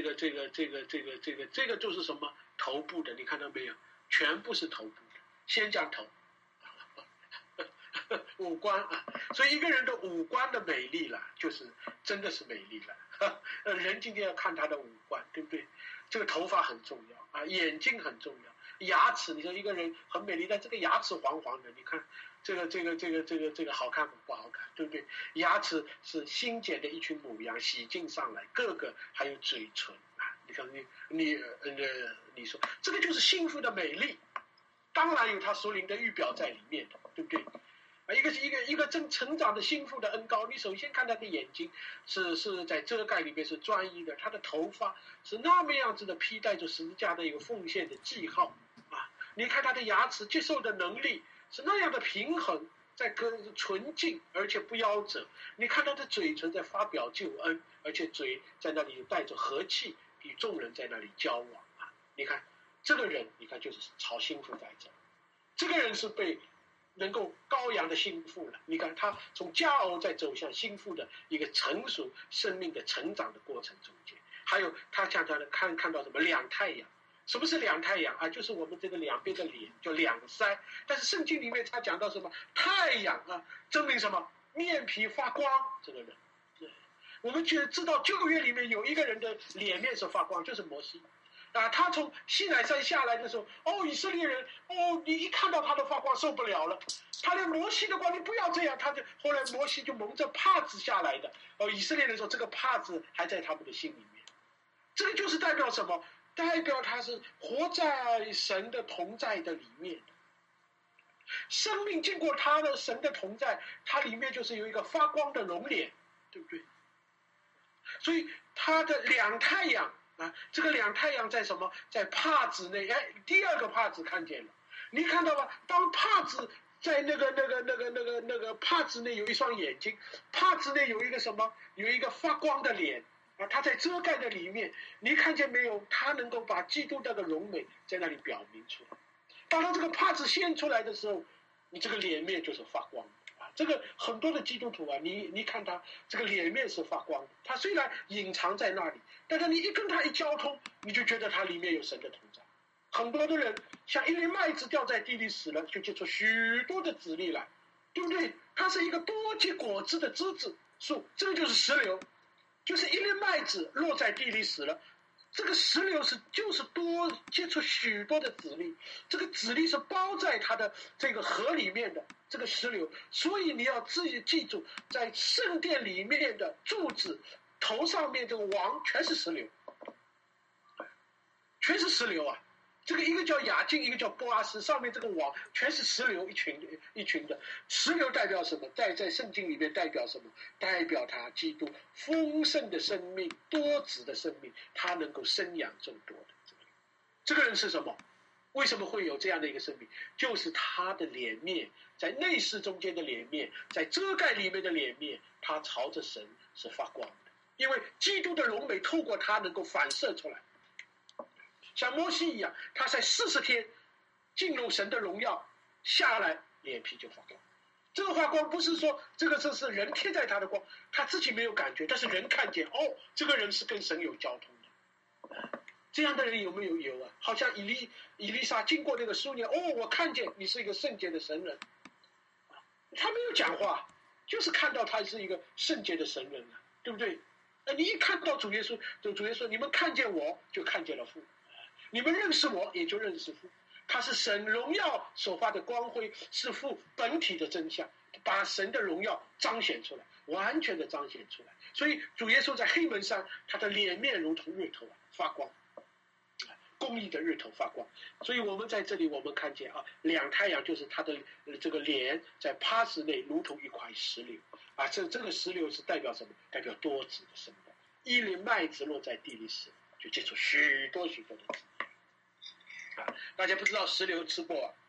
就是什么？头部的，你看到没有？全部是头部的，先讲头，五官啊！所以一个人的五官的美丽了，就是真的是美丽了。人今天要看他的五官，对不对？这个头发很重要啊，眼睛很重要。牙齿，你说一个人很美丽，但这个牙齿黄黄的，你看这个好看不好看，对不对？牙齿是新剪的一群母羊，洗净上来，个个还有嘴唇啊！你看你说这个就是幸福的美丽，当然有它属灵的预表在里面的，对不对？啊，一个正成长的幸福的恩膏，你首先看他的眼睛是在遮盖里面是专一的，他的头发是那么样子的披戴着十字架的一个奉献的记号啊！你看他的牙齿接受的能力是那样的平衡，在跟纯净而且不夭折。你看他的嘴唇在发表救恩，而且嘴在那里带着和气，与众人在那里交往啊！你看这个人，你看就是朝幸福在这，这个人是被能够羔羊的心腹了，你看他从佳偶在走向心腹的一个成熟生命的成长的过程中间，还有他像他的看到什么两太阳，什么是两太阳啊？就是我们这个两边的脸叫两腮，但是圣经里面他讲到什么太阳啊，证明什么面皮发光，这个人，我们知道旧约里面有一个人的脸面是发光，就是摩西。啊，他从西乃山下来的时候，以色列人，你一看到他的发光受不了了，他连摩西的光，你不要这样，后来摩西就蒙着帕子下来的，以色列人说这个帕子还在他们的心里面，这个就是代表什么？代表他是活在神的同在的里面的，生命经过他的神的同在，他里面就是有一个发光的容脸，对不对？所以他的两太阳。啊，这个两太阳在什么？在帕子内，第二个帕子看见了，你看到吗？当帕子在那个帕子内有一双眼睛，帕子内有一个什么？有一个发光的脸啊，它在遮盖的里面，你看见没有？它能够把基督的荣美在那里表明出来。当它这个帕子现出来的时候，你这个脸面就是发光的。这个很多的基督徒啊，你看他这个脸面是发光的，他虽然隐藏在那里，但是你一跟他一交通，你就觉得他里面有神的同在。很多的人像一粒麦子掉在地里死了，就结出许多的籽粒来，对不对？它是一个多结果子的枝子树，这个就是石榴，就是一粒麦子落在地里死了。这个石榴就是多结出许多的籽粒，这个籽粒是包在它的这个核里面的这个石榴，所以你要自己记住，在圣殿里面的柱子头上面这个王全是石榴，全是石榴啊！这个一个叫雅敬，一个叫波阿斯，上面这个王全是石榴，一群的。石榴代表什么？在圣经里面代表什么？代表他基督丰盛的生命、多子的生命，他能够生养众多的这个人是什么？为什么会有这样的一个生命？就是他的脸面，在内室中间的脸面，在遮盖里面的脸面，他朝着神是发光的，因为基督的荣美透过他能够反射出来。像摩西一样，他在40天进入神的荣耀下来，脸皮就发光。这个发光不是说这是人贴在他的光，他自己没有感觉，但是人看见，这个人是跟神有交通的。这样的人有没有？有啊，好像以利沙经过那个书念，我看见你是一个圣洁的神人，他没有讲话，就是看到他是一个圣洁的神人了，对不对？你一看到主耶稣，主耶稣，你们看见我就看见了父。你们认识我，也就认识父。他是神荣耀所发的光辉，是父本体的真相，把神的荣耀彰显出来，完全的彰显出来。所以主耶稣在黑门山，他的脸面如同月头发光。 公义的日头发光。所以我们在这里我们看见啊，两太阳就是他的这个脸在帕子内如同一块石榴啊，这个石榴是代表什么？代表多子的生长。一粒麦子落在地里时，就结出许多许多的子啊。大家不知道石榴吃过啊？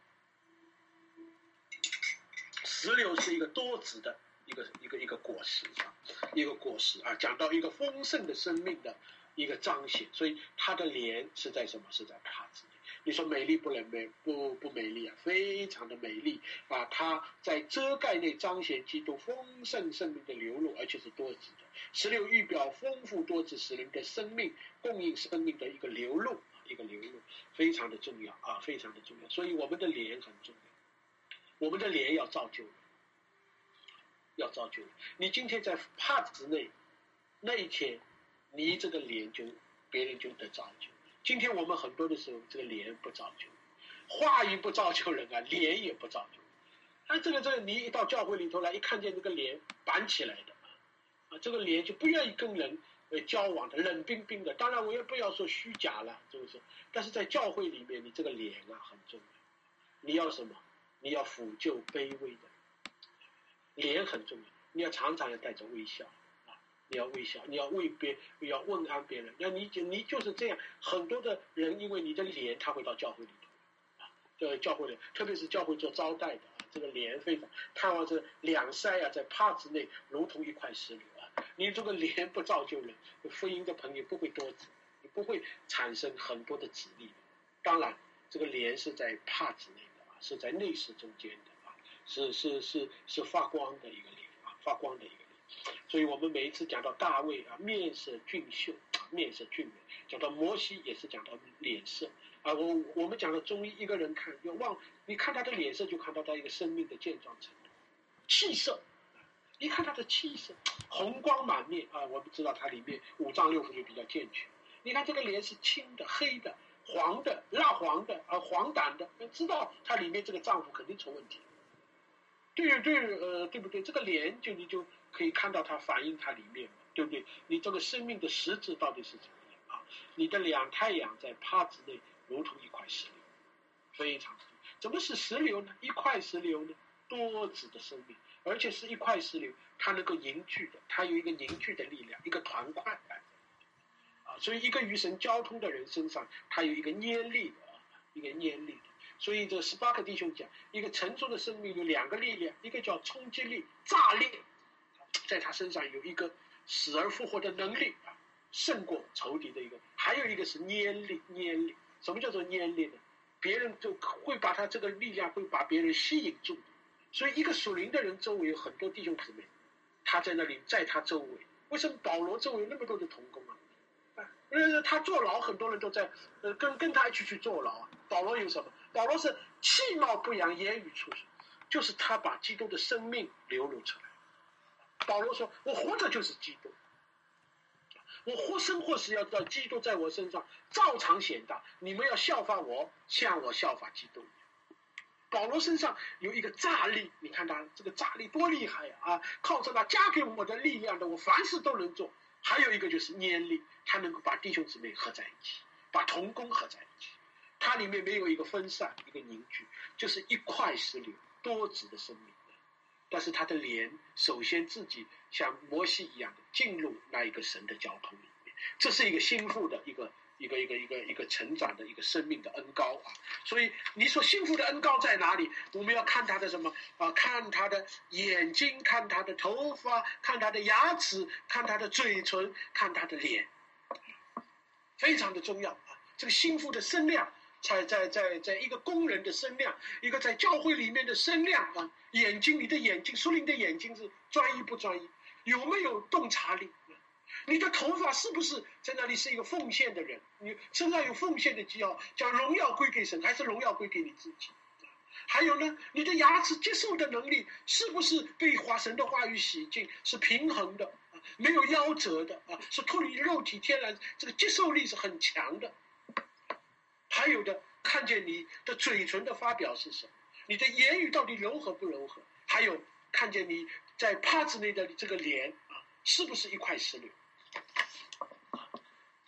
石榴是一个多子的一个果实啊，一个果实啊，讲到一个丰盛的生命的一个彰显，所以它的莲是在什么？是在帕子里。你说美丽不美丽啊？非常的美丽啊！它在遮盖内彰显基督丰盛生命的流露，而且是多子的。石榴预表丰富多子使人的生命供应生命的一个流露，非常的重要啊，非常的重要。所以我们的莲很重要。我们的莲要造就人，要造就人。你今天在帕子内，那一天，你这个莲别人就得造就。今天我们很多的时候，这个莲不造就，话语不造就人啊，莲也不造就。啊，这个你一到教会里头来，一看见这个莲板起来的啊，这个莲就不愿意跟人交往的，冷冰冰的。当然，我也不要说虚假了，是不是？但是在教会里面，你这个莲啊很重要。你要什么？你要抚救卑微的，脸很重要。你要常常要带着微笑啊！你要微笑，你要要问安别人。你就是这样。很多的人因为你的脸，他会到教会里头啊，教会里，特别是教会做招待的啊，这个脸非常。看完这两腮啊，在帕子内如同一块石榴啊！你这个脸不造就人，福音的朋友不会多子，你不会产生很多的子粒。当然，这个脸是在帕子内。是在内室中间的啊，是发光的一个脸啊，发光的一个脸。所以我们每一次讲到大卫啊，面色俊秀，面色俊美；讲到摩西也是讲到脸色啊。我们讲到中医，一个人看你看他的脸色，就看到他一个生命的健壮程度，气色。你看他的气色，红光满面啊，我们知道他里面五脏六腑就比较健全。你看这个脸是青的、黑的。黄的、蜡黄的啊，黄疸的，知道它里面这个脏腑肯定出问题。对不对？这个脸你就可以看到它反映它里面，对不对？你这个生命的实质到底是怎么样啊？你的两太阳在帕子内如同一块石榴，非常的。怎么是石榴呢？一块石榴呢，多子的生命，而且是一块石榴，它能够凝聚的，它有一个凝聚的力量，一个团块。所以一个与神交通的人身上，他有一个黏力的，一个黏力的。所以这18个弟兄讲，一个成熟的生命有两个力量，一个叫冲击力、炸裂，在他身上有一个死而复活的能力啊，胜过仇敌的一个；还有一个是黏力。什么叫做黏力呢？别人就会把他这个力量会把别人吸引住。所以一个属灵的人周围有很多弟兄姊妹，他在那里，在他周围。为什么保罗周围有那么多的同工啊？他坐牢，很多人都在跟他一起去坐牢啊。保罗有什么？保罗是气貌不扬，言语出水，就是他把基督的生命流露出来。保罗说：“我活着就是基督，我或生或死，要知道基督在我身上照常显大。你们要效法我，像我效法基督一样。”保罗身上有一个炸力，你看他这个炸力多厉害啊！靠着他加给我的力量的，我凡事都能做。还有一个就是黏力，他能够把弟兄姊妹合在一起，把同工合在一起。它里面没有一个分散，一个凝聚，就是一块石榴，多子的生命。但是他的脸首先自己像摩西一样的进入那一个神的交通里面，这是一个心腹的一个成长的一个生命的恩膏啊。所以你说心腹的恩膏在哪里？我们要看他的什么啊？看他的眼睛，看他的头发，看他的牙齿，看他的嘴唇，看他的脸，非常的重要啊。这个心腹的声量，在一个工人的声量，一个在教会里面的声量啊。眼睛，你的眼睛，属灵的眼睛是专一不专一？有没有洞察力？你的头发是不是在那里是一个奉献的人？你身上有奉献的记号，将荣耀归给神，还是荣耀归给你自己？还有呢，你的牙齿接受的能力是不是被神的话语洗净，是平衡的，没有夭折的啊？是脱离肉体天然，这个接受力是很强的。还有的，看见你的嘴唇的发表是什么？你的言语到底柔和不柔和？还有看见你在帕子内的这个脸啊，是不是一块石榴？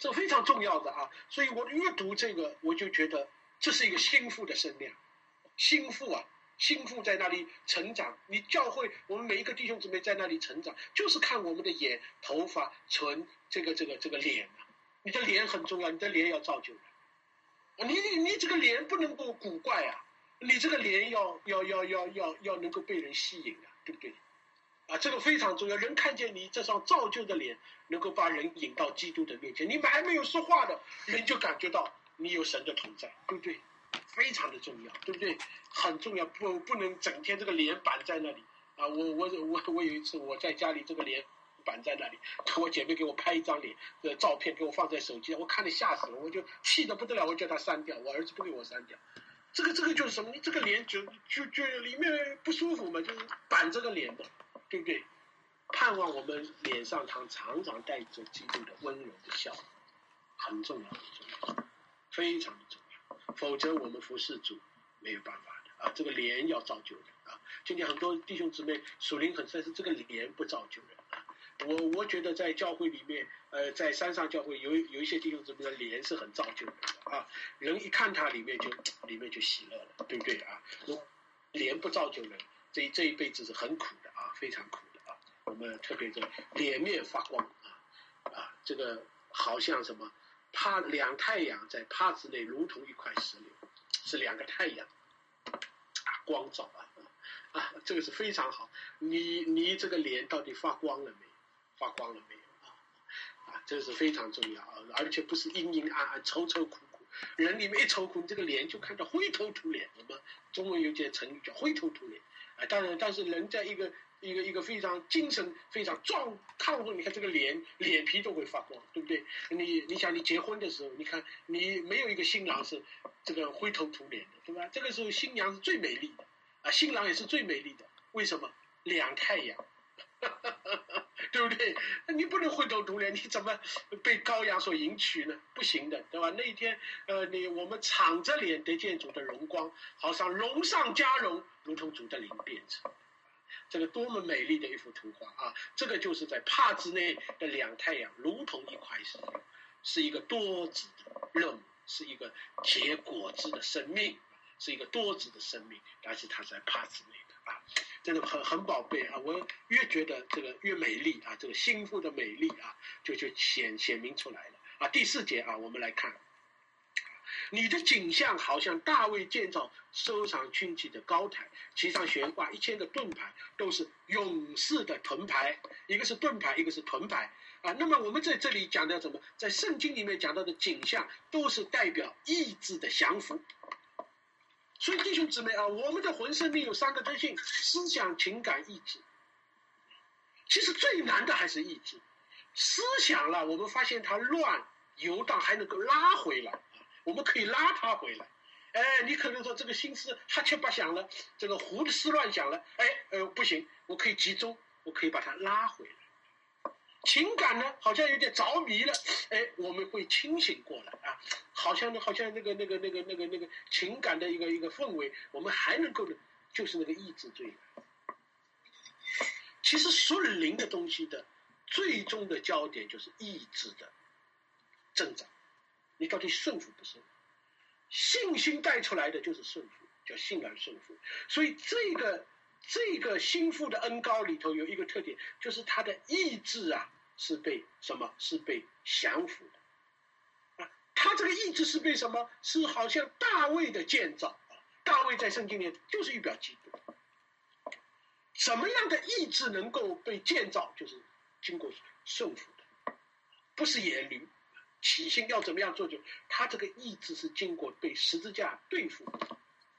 这非常重要的啊。所以我越读这个，我就觉得这是一个心腹的身量，心腹在那里成长。你教会我们每一个弟兄姊妹在那里成长，就是看我们的眼、头发、唇，这个脸啊。你的脸很重要，你的脸要造就人。你这个脸不能够古怪啊，你这个脸要能够被人吸引啊，对不对？啊，这个非常重要。人看见你这张造就的脸，能够把人引到基督的面前。你们还没有说话的人就感觉到你有神的同在，对不对？非常的重要，对不对？很重要，不能整天这个脸板在那里啊！我有一次我在家里这个脸板在那里，我姐妹给我拍一张脸的照片给我放在手机，我看得吓死了，我就气得不得了，我叫他删掉，我儿子不给我删掉。这个就是什么？你这个脸就里面不舒服嘛，就是板这个脸的，对不对？盼望我们脸上常常带着基督的温柔的笑，很重要，很重要，非常的重要。否则我们服侍主没有办法的啊！这个脸要造就人啊！今天很多弟兄姊妹属灵很深，是这个脸不造就人啊！我觉得在教会里面，在山上教会有一些弟兄姊妹的脸是很造就人的啊！人一看他里面就喜乐了，对不对啊？脸不造就人，这一辈子是很苦的啊，非常苦的啊！我们特别的脸面发光啊，这个好像什么？两太阳在帕子内如同一块石榴，是两个太阳光照这个是非常好。你这个脸到底发光了没有？发光了没有这是非常重要而且不是阴阴暗暗、愁愁苦苦。人里面一愁苦，你这个脸就看到灰头土脸。我们中文有句成语叫灰头土脸但是人在一个非常精神非常亢奋，你看这个脸皮都会发光，对不对？你想你结婚的时候，你看你没有一个新郎是这个灰头土脸的，对吧？这个时候新娘是最美丽的新郎也是最美丽的。为什么？两太阳对不对？你不能灰头土脸，你怎么被羔羊所迎娶呢？不行的，对吧？那一天我们敞着脸得见主的荣光，好像荣上加荣，如同主的灵变成。这个多么美丽的一幅图画这个就是在帕子内的两太阳如同一块石榴，是一个多子的任务，是一个结果子的生命，是一个多子的生命，但是它在帕子内的真的很宝贝我越觉得这个越美丽这个心腹的美丽就显明出来了第4节我们来看，你的景象好像大卫建造收藏军旗的高台，其上悬挂1000个盾牌，都是勇士的盾牌，一个是盾牌，一个是盾牌那么我们在这里讲到什么？在圣经里面讲到的景象都是代表意志的降服。所以弟兄姊妹我们的魂生命有3个特性：思想、情感、意志。其实最难的还是意志。思想了，我们发现它乱游荡，还能够拉回来我们可以拉它回来。你可能说这个心思哈欠八响了，这个胡思乱想了，不行，我可以集中，我可以把它拉回来。情感呢，好像有点着迷了，我们会清醒过来好像那个情感的一个氛围，我们还能够就是那个意志最难。其实属灵的东西的最终的焦点就是意志的增长，你到底顺服不顺服？信心带出来的就是顺服，叫信而顺服。所以这个心腹的恩膏里头有一个特点，就是他的意志是被什么？是被降服的他这个意志是被什么？是好像大卫的建造大卫在圣经里就是预表基督。什么样的意志能够被建造？就是经过顺服的，不是言语起心要怎么样做，就他这个意志是经过被十字架对付的，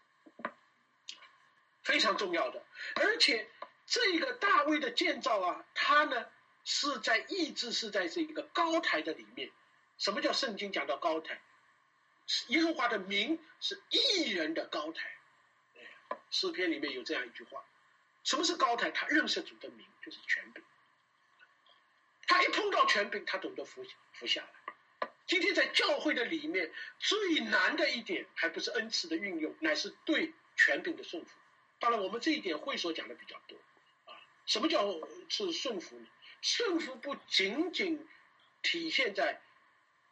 非常重要的。而且这个大卫的建造他呢是在意志是在这个高台的里面。什么叫圣经讲到高台？耶和华的名是义人的高台。诗篇里面有这样一句话，什么是高台？他认识主的名就是权柄，他一碰到权柄他懂得服下来。今天在教会的里面最难的一点还不是恩赐的运用，乃是对权柄的顺服。当然我们这一点会所讲的比较多什么叫是顺服呢？顺服不仅仅体现在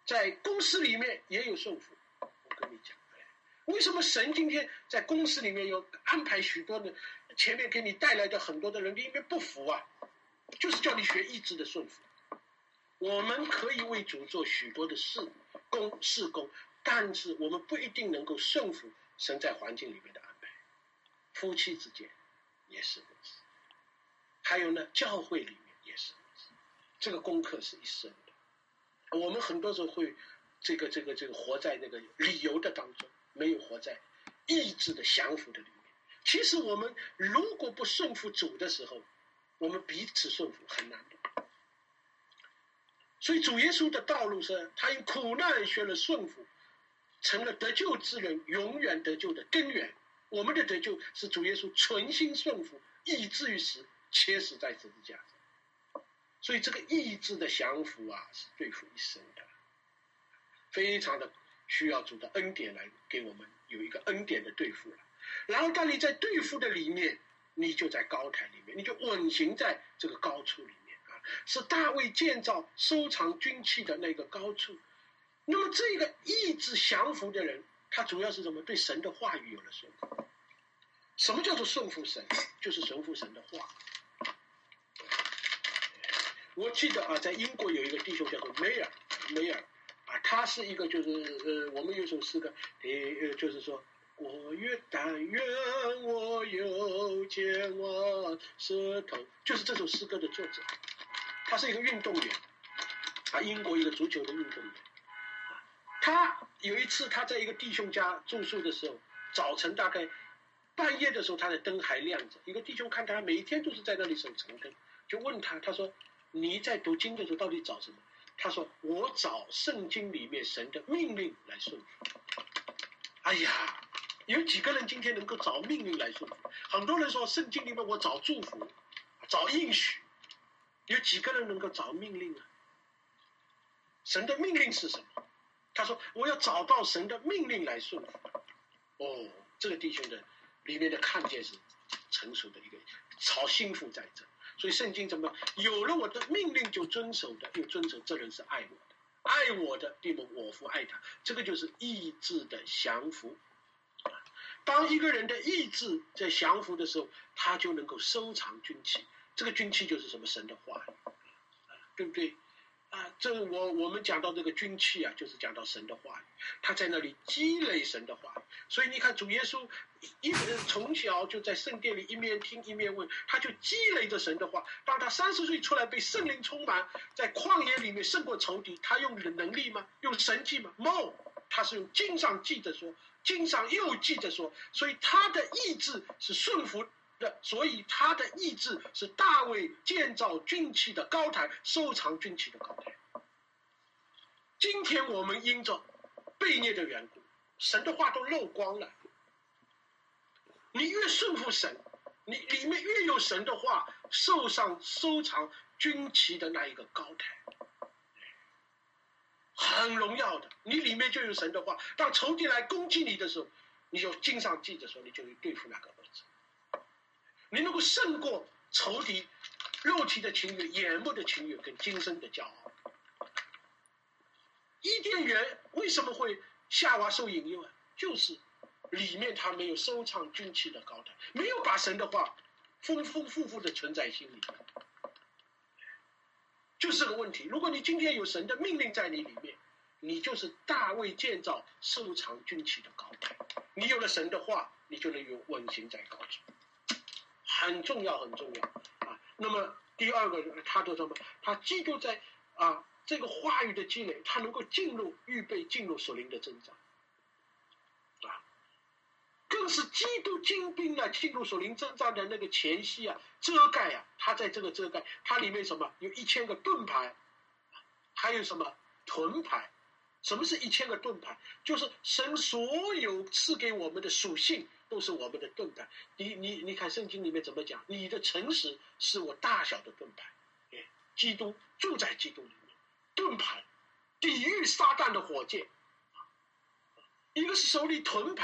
在公司里面也有顺服。我跟你讲，为什么神今天在公司里面有安排许多的，前面给你带来的很多的人，你因为不服啊，就是叫你学意志的顺服。我们可以为主做许多的事工，但是我们不一定能够顺服神在环境里面的安排。夫妻之间也是如此，还有呢，教会里面也是如此。这个功课是一生的。我们很多时候会这个活在那个理由的当中，没有活在意志的降服的里面。其实我们如果不顺服主的时候，我们彼此顺服很难的。所以主耶稣的道路是，他用苦难学了顺服，成了得救之人永远得救的根源。我们的得救是主耶稣存心顺服，以至于死，且死在十字架上。所以这个意志的降服啊，是对付一生的，非常的需要主的恩典来给我们有一个恩典的对付了。然后当你在对付的里面，你就在高台里面，你就稳行在这个高处里面啊，是大卫建造收藏军器的那个高处。那么这个意志降服的人，他主要是什么？对神的话语有了顺服。什么叫做顺服神？就是顺服神的话。我记得啊，在英国有一个弟兄叫做梅尔啊，他是一个就是我们有首诗歌，就是说，但愿我有千万舌头，就是这首诗歌的作者。他是一个运动员啊，英国一个足球的运动员。他有一次他在一个弟兄家住宿的时候，早晨大概半夜的时候，他的灯还亮着。一个弟兄看他每一天都是在那里守长灯，就问他，他说：“你在读经的时候到底找什么？”他说：“我找圣经里面神的命令来顺服。”哎呀，有几个人今天能够找命令来顺服？很多人说圣经里面我找祝福，找应许，有几个人能够找命令啊？神的命令是什么？他说：“我要找到神的命令来顺服。”哦，这个弟兄的里面的看见是成熟的一个朝心腹在这。所以圣经怎么有了我的命令就遵守的，又遵守，这人是爱我的，爱我的必蒙我父爱他。这个就是意志的降服。当一个人的意志在降服的时候，他就能够收藏军器。这个军器就是什么？神的话语，对不对？这我们讲到这个军器啊，就是讲到神的话语，他在那里积累神的话语。所以你看主耶稣从小就在圣殿里一面听一面问，他就积累着神的话。当他30岁出来被圣灵充满，在旷野里面胜过仇敌，他用能力吗？用神迹吗？ No， 他是用经上记着说，经上又记着说，所以他的意志是顺服的，所以他的意志是大卫建造军器的高台，收藏军器的高台。今天我们因着悖逆的缘故，神的话都漏光了。你越顺服神，你里面越有神的话，收藏军旗的那一个高台，很荣耀的。你里面就有神的话，当仇敌来攻击你的时候，你就经常记着说，你就对付那个儿子。你能够胜过仇敌肉体的情欲、眼目的情欲跟今生的骄傲。伊甸园为什么会夏娃受引诱啊？就是里面他没有收藏军器的高台，没有把神的话丰富的存在心里，就是个问题。如果你今天有神的命令在你里面，你就是大卫建造收藏军器的高台。你有了神的话，你就能有稳行在高处，很重要啊。那么第二个，他的什么？他基督在这个话语的积累，他能够预备进入属灵的征战更是基督精兵进入属灵征战的那个前夕遮盖他在这个遮盖，它里面什么？有1000个盾牌，还有什么盾牌？什么是1000个盾牌？就是神所有赐给我们的属性都是我们的盾牌。你看圣经里面怎么讲？你的诚实是我大小的盾牌。基督住在基督里面，盾牌抵御撒旦的火箭。一个是手里盾牌，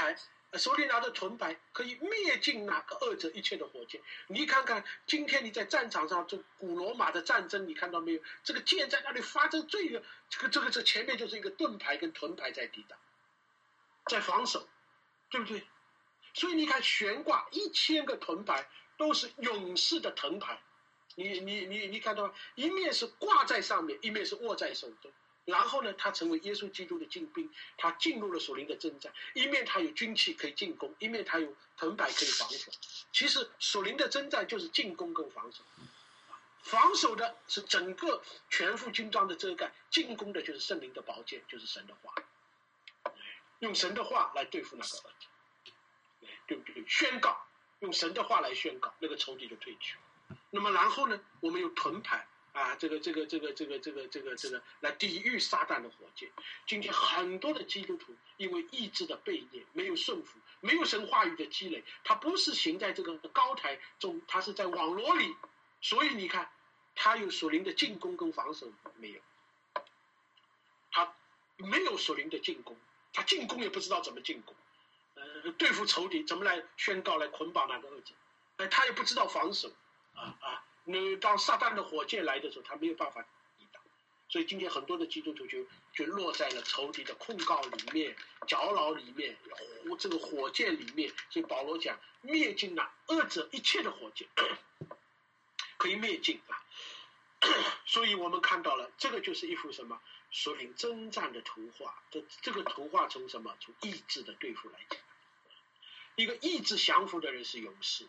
手里拿着盾牌，可以灭尽那个恶者一切的火箭。你看看，今天你在战场上，这古罗马的战争，你看到没有？这个箭在那里发着这个前面就是一个盾牌跟盾牌在抵挡，在防守，对不对？所以你看，悬挂1000个盾牌都是勇士的盾牌，你看到吗？一面是挂在上面，一面是握在手中。然后呢，他成为耶稣基督的精兵，他进入了属灵的征战，一面他有军器可以进攻，一面他有盾牌可以防守。其实属灵的征战就是进攻跟防守，防守的是整个全副军装的遮盖，进攻的就是圣灵的宝剑，就是神的话，用神的话来对付那个恶者，对不对？宣告，用神的话来宣告，那个仇敌就退去。那么然后呢，我们有盾牌。这个来抵御撒旦的火箭。今天很多的基督徒因为意志的悖逆，没有顺服，没有神话语的积累，他不是行在这个高台中，他是在网罗里。所以你看，他有属灵的进攻跟防守没有，他没有属灵的进攻，他进攻也不知道怎么进攻，对付仇敌怎么来宣告来捆绑那个恶者，他也不知道防守当撒旦的火箭来的时候，他没有办法抵挡，所以今天很多的基督徒就落在了仇敌的控告里面、搅扰里面、这个火箭里面。所以保罗讲，灭尽了恶者一切的火箭，可以灭尽啊。所以我们看到了，这个就是一幅什么属灵征战的图画。这个图画从什么？从意志的对付来讲，一个意志降服的人是勇士。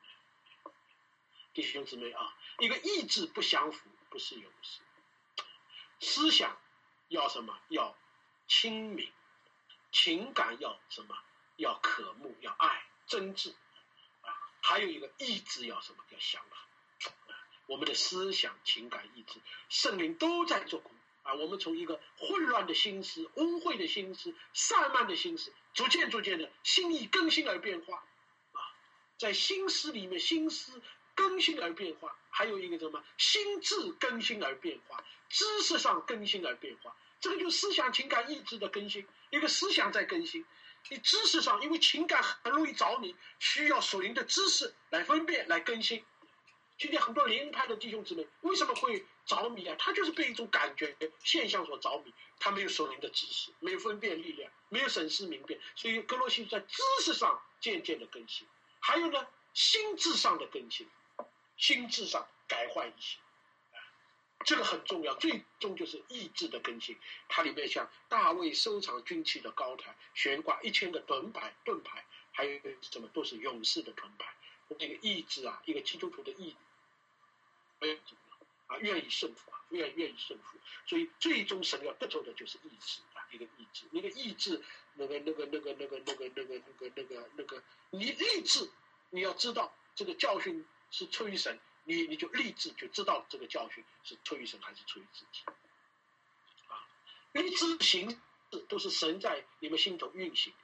弟兄姊妹啊，一个意志不降服不是勇士。思想要什么？要清明，情感要什么？要渴慕，要爱，真挚还有一个意志要什么？要降服。我们的思想、情感、意志，圣灵都在做工我们从一个混乱的心思、污秽的心思、散漫的心思，逐渐的心意更新而变化在心思里面，心思更新而变化，还有一个什么？心智更新而变化，知识上更新而变化。这个就是思想、情感、意志的更新。一个思想在更新，你知识上，因为情感很容易着迷，需要属灵的知识来分辨、来更新。今天很多灵派的弟兄姊妹为什么会着迷他就是被一种感觉现象所着迷，他没有属灵的知识，没有分辨力量，没有审视明辨。所以哥罗西在知识上渐渐的更新，还有呢，心智上的更新。心智上改换一些这个很重要。最终就是意志的更新，它里面像大卫收藏军器的高台，悬挂1000个盾牌，还有什么都是勇士的盾牌。这个意志一个基督徒的意愿意胜服愿意胜服。所以最终神要得着的就是意志一个意志，那个意志，你立志，你要知道这个教训是出于神，你就立志就知道这个教训是出于神还是出于自己立志行都是神在你们心头运行，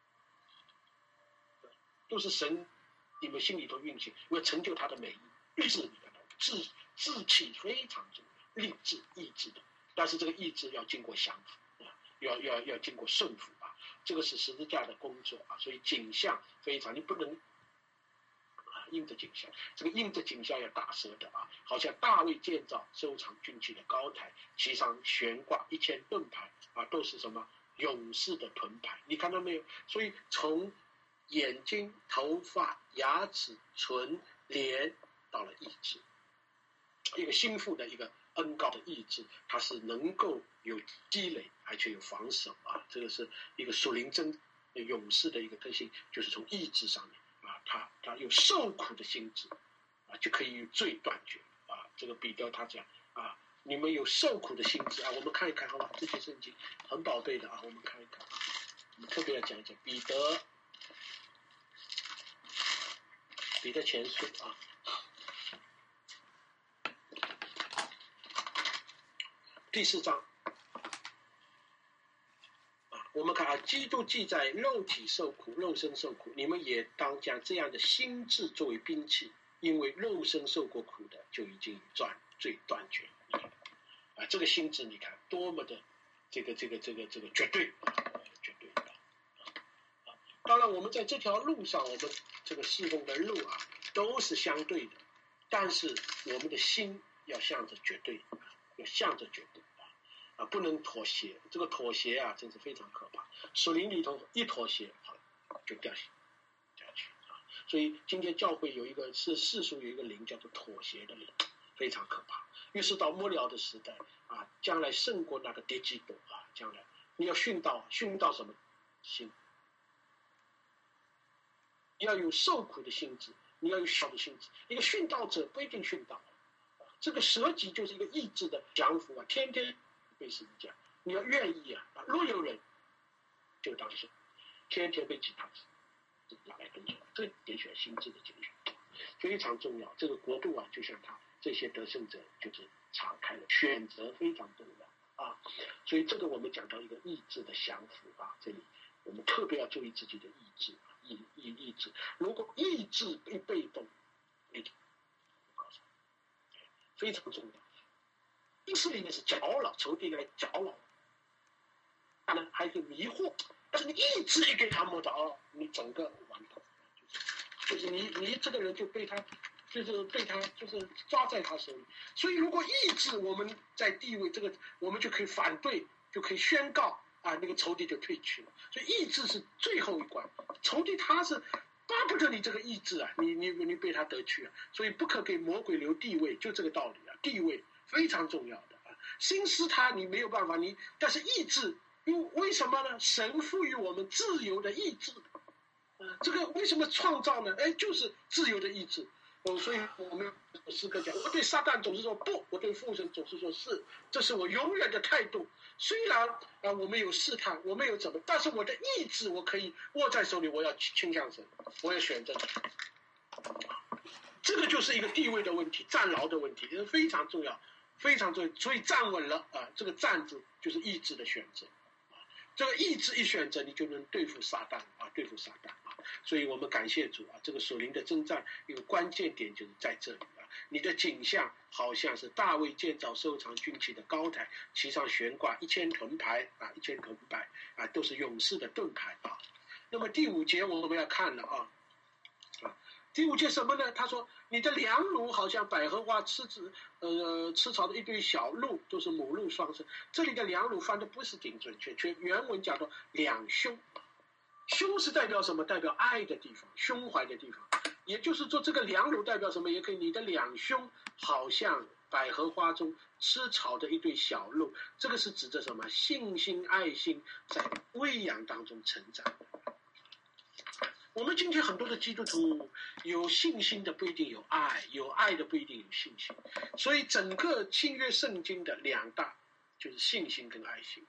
都是神你们心里头运行，为成就他的美意。立志志气非常重要，立志意志的，但是这个意志要经过降服要经过顺服这个是十字架的工作所以景象非常，你不能印着景象，这个印着景象要打折的好像大卫建造收藏军器的高台，其上悬挂1000盾牌都是什么？勇士的盾牌。你看到没有？所以从眼睛、头发、牙齿、唇、脸到了意志，一个心腹的一个恩高的意志，它是能够有积累而且有防守这个是一个属灵真勇士的一个特性，就是从意志上面他有受苦的心智就可以与罪断绝这个彼得他讲你们有受苦的心智我们看一看好吧，这些圣经很宝贝的我们看一看我们特别要讲一讲彼得前书第4章我们看基督既在肉体受苦，肉身受苦，你们也当将这样的心智作为兵器，因为肉身受过苦的就已经罪断绝这个心智你看多么的这个绝对当然，我们在这条路上，我们这个侍奉的路啊，都是相对的，但是我们的心要向着绝对，要向着绝对不能妥协。这个妥协啊，真是非常可怕。属灵里头一妥协，好了就掉下去啊。所以今天教会有一个是世俗有一个灵叫做妥协的灵，非常可怕。于是到末了的时代啊，将来胜过那个跌基督啊，将来你要殉道什么心？你要有受苦的心智，你要有小的心智。一个殉道者不一定殉道，这个舍己就是一个意志的降服啊，天天被十字架，你要愿意啊。若有人就当是天天被其他拿来跟着，这点选心智的精选非常重要。这个国度啊，就像他这些得胜者就是敞开了，选择非常重要啊。所以这个我们讲到一个意志的降服啊，这里我们特别要注意自己的意志。意志，如果意志被动，非常重要。意识里面是搅扰，仇敌来搅扰，当然还有迷惑。但是你意志一给他摸到，你整个完蛋，就是你这个人就被他就是抓在他手里。所以如果意志我们在地位这个，我们就可以反对，就可以宣告。那个仇敌就退去了，所以意志是最后一关。仇敌他是巴不得你这个意志啊，你被他得去啊，所以不可给魔鬼留地位，就这个道理啊。地位非常重要的啊，心思他你没有办法，但是意志，为什么呢？神赋予我们自由的意志，这个为什么创造呢？就是自由的意志。所以我们诗歌讲，我对撒旦总是说不，我对父神总是说是，这是我永远的态度。虽然我们有试探，我们有怎么，但是我的意志我可以握在手里，我要倾向神，我要选择。这个就是一个地位的问题，站牢的问题，非常重要，非常重要。所以站稳了这个站字就是意志的选择。这个意志一选择，你就能对付撒旦对付撒旦所以我们感谢主这个属灵的征战一个关键点就是在这里你的景象好像是大卫建造收藏军旗的高台，其上悬挂1000盾牌1000盾牌都是勇士的盾牌那么第5节我们要看了第5节什么呢？他说你的两乳好像百合花吃草的一堆小鹿，都是母鹿双生。这里的两乳翻的不是挺准确，原文讲到两胸，胸是代表什么？代表爱的地方，胸怀的地方。也就是说这个两乳代表什么？也可以你的两胸好像百合花中吃草的一堆小鹿，这个是指着什么？信心爱心在喂养当中成长。我们今天很多的基督徒有信心的不一定有爱，有爱的不一定有信心，所以整个新约圣经的2大就是信心跟爱心。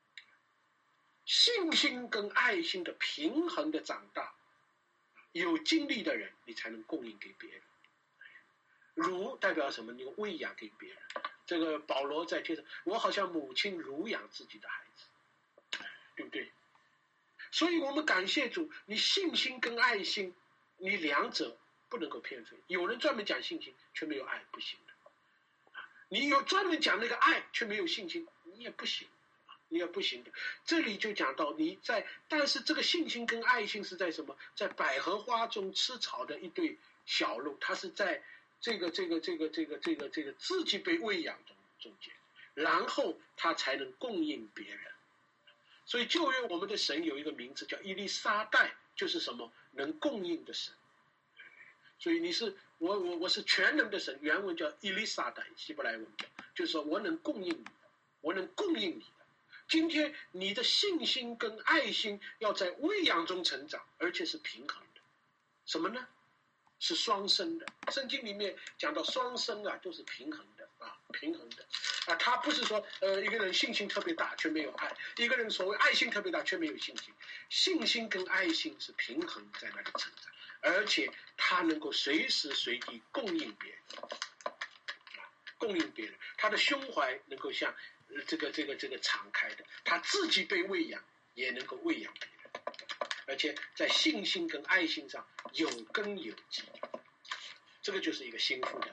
信心跟爱心的平衡的长大，有精力的人你才能供应给别人。乳代表什么？你喂养给别人。这个保罗在贴上，我好像母亲乳养自己的孩子，对不对？所以我们感谢主，你信心跟爱心，你两者不能够偏废。有人专门讲信心却没有爱，不行的。你有专门讲那个爱却没有信心，你也不行，你也不行的。这里就讲到你在，但是这个信心跟爱心是在什么？在百合花中吃草的一对小鹿，它是在这个自己被喂养中间，然后它才能供应别人。所以旧约我们的神有一个名字叫伊丽莎代，就是什么？能供应的神。所以你是我是全能的神，原文叫伊丽莎代，希伯来文叫，就是说我能供应你的，我能供应你的。今天你的信心跟爱心要在喂养中成长，而且是平衡的。什么呢？是双生的。圣经里面讲到双生都是平衡的平衡的他不是说一个人信心特别大却没有爱，一个人所谓爱心特别大却没有信心。信心跟爱心是平衡在那里成长，而且他能够随时随地供应别人，供应别人。他的胸怀能够像这个敞开的，他自己被喂养也能够喂养别人，而且在信心跟爱心上有根有基。这个就是一个心腹的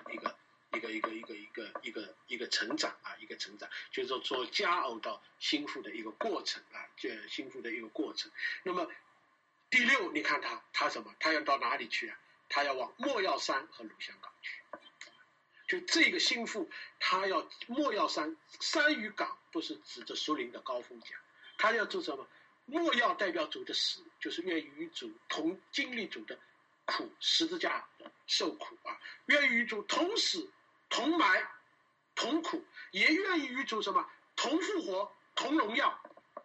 一个成长一个成长，就是说做佳偶到心腹的一个过程心腹的一个过程。那么第6，你看他什么？他要到哪里去啊？他要往莫药山和鲁香港去。就这个心腹，他要莫药山与港，不是指着属灵的高峰奖，他要做什么？莫药代表主的死，就是愿意与主同经历主的苦，十字架受苦啊，愿意与主同死、同埋、同苦，也愿意与主什么同复活、同荣耀，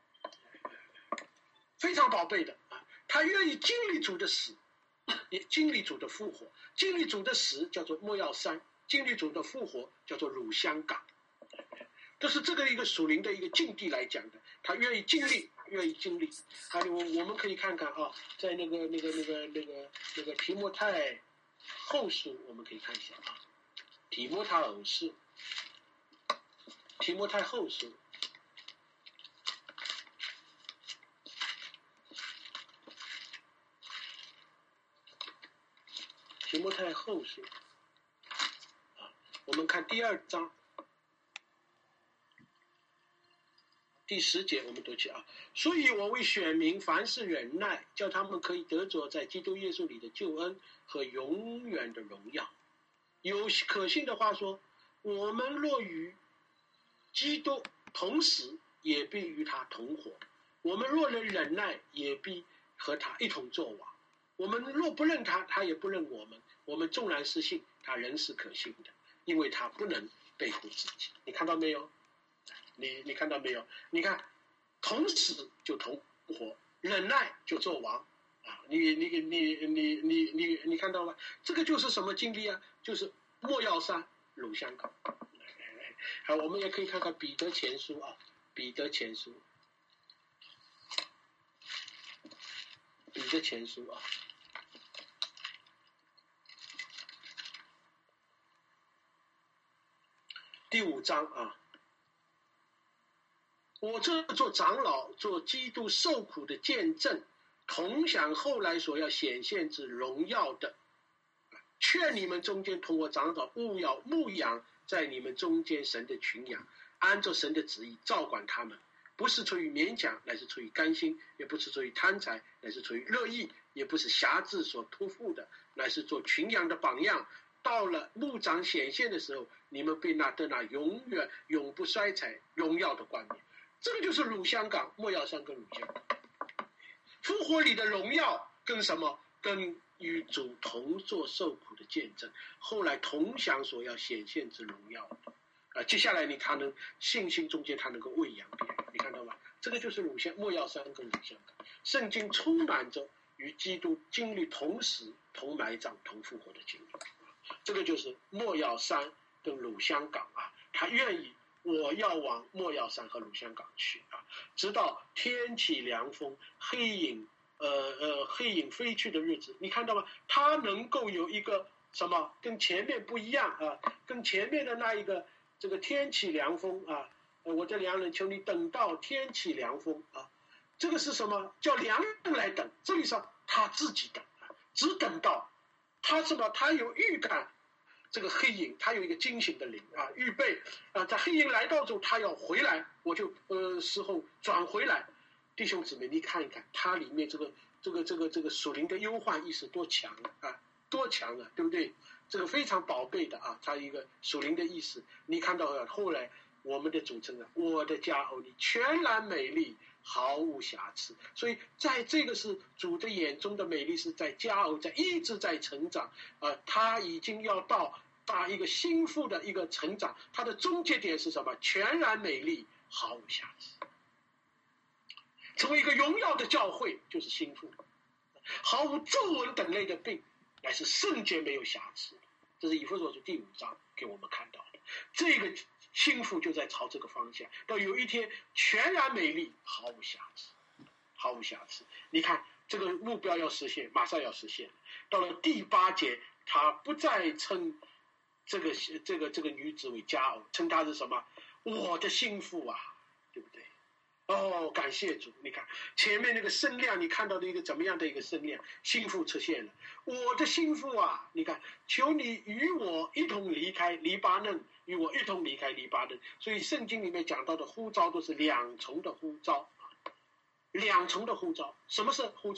非常宝贝的啊！他愿意经历主的死，也经历主的复活。经历主的死叫做莫药山，经历主的复活叫做乳香港。这是这个一个属灵的一个境地来讲的，他愿意经历，愿意经历。还有我们可以看看啊，在那个提摩太后书，我们可以看一下啊，提摩太后书，提摩太后书。提摩太后书啊，我们看第2章第10节，我们读起啊。所以我为选民凡事忍耐，叫他们可以得着在基督耶稣里的救恩和永远的荣耀。有可信的话说，我们若与基督同死，也必与他同活；我们若能忍耐，也必和他一同作王。我们若不认他，他也不认我们。我们纵然是信，他仍是可信的，因为他不能背负自己。你看到没有？你看到没有？你看，同死就同活，忍耐就做王啊！你看到吗？这个就是什么经历啊？就是莫药山、鲁香港。好，我们也可以看看彼得前书啊，彼得前书啊。第5章啊，我这做长老，做基督受苦的见证，同享后来所要显现之荣耀的，劝你们中间同我长老务要牧养在你们中间神的群羊，按照神的旨意照管他们，不是出于勉强，乃是出于甘心；也不是出于贪财，乃是出于乐意；也不是辖制所托付的，乃是做群羊的榜样。到了牧长显现的时候，你们被得那永远永不衰残荣耀的冠冕。这个就是鲁香港、莫药山跟鲁香港复活里的荣耀，跟什么？跟与主同作受苦的见证，后来同享所要显现之荣耀接下来他能信心中间他能够喂养别人，你看到吗？这个就是莫药山跟鲁香港。圣经充满着与基督经历同死、同埋葬、同复活的经历。这个就是莫药山跟鲁香港啊，他愿意我要往莫药山和鲁香港去啊，直到天起凉风，黑影飞去的日子，你看到吗？他能够有一个什么跟前面不一样啊？跟前面的那一个这个天起凉风啊，我这良人求你等到天起凉风啊，这个是什么？叫良人来等，这里上他自己等只等到他什么？他有预感，这个黑影，他有一个惊醒的灵啊，预备啊，在黑影来到之后，他要回来，我就时候转回来。弟兄姊妹，你看一看，它里面这个属灵的忧患意识多强啊，多强啊，对不对？这个非常宝贝的啊，它一个属灵的意识。你看到后来我们的主称啊，我的佳偶你全然美丽，毫无瑕疵。所以在这个是主的眼中的美丽，是在佳偶一直在成长他已经要到一个心腹的一个成长，它的终结点是什么？全然美丽，毫无瑕疵。成为一个荣耀的教会，就是心腹，毫无皱纹等类的病，乃是圣洁没有瑕疵。这是以弗所书第5章给我们看到的。这个心腹就在朝这个方向，到有一天全然美丽，毫无瑕疵，毫无瑕疵。你看这个目标要实现，马上要实现。到了第8节，他不再称这个女子为佳偶，称她是什么？我的心腹啊，对不对？感谢主！你看前面那个声量，你看到的一个怎么样的一个声量？心腹出现了，我的心腹啊！你看，求你与我一同离开黎巴嫩，与我一同离开黎巴嫩。所以圣经里面讲到的呼召都是两重的呼召，两重的呼召。什么是呼召？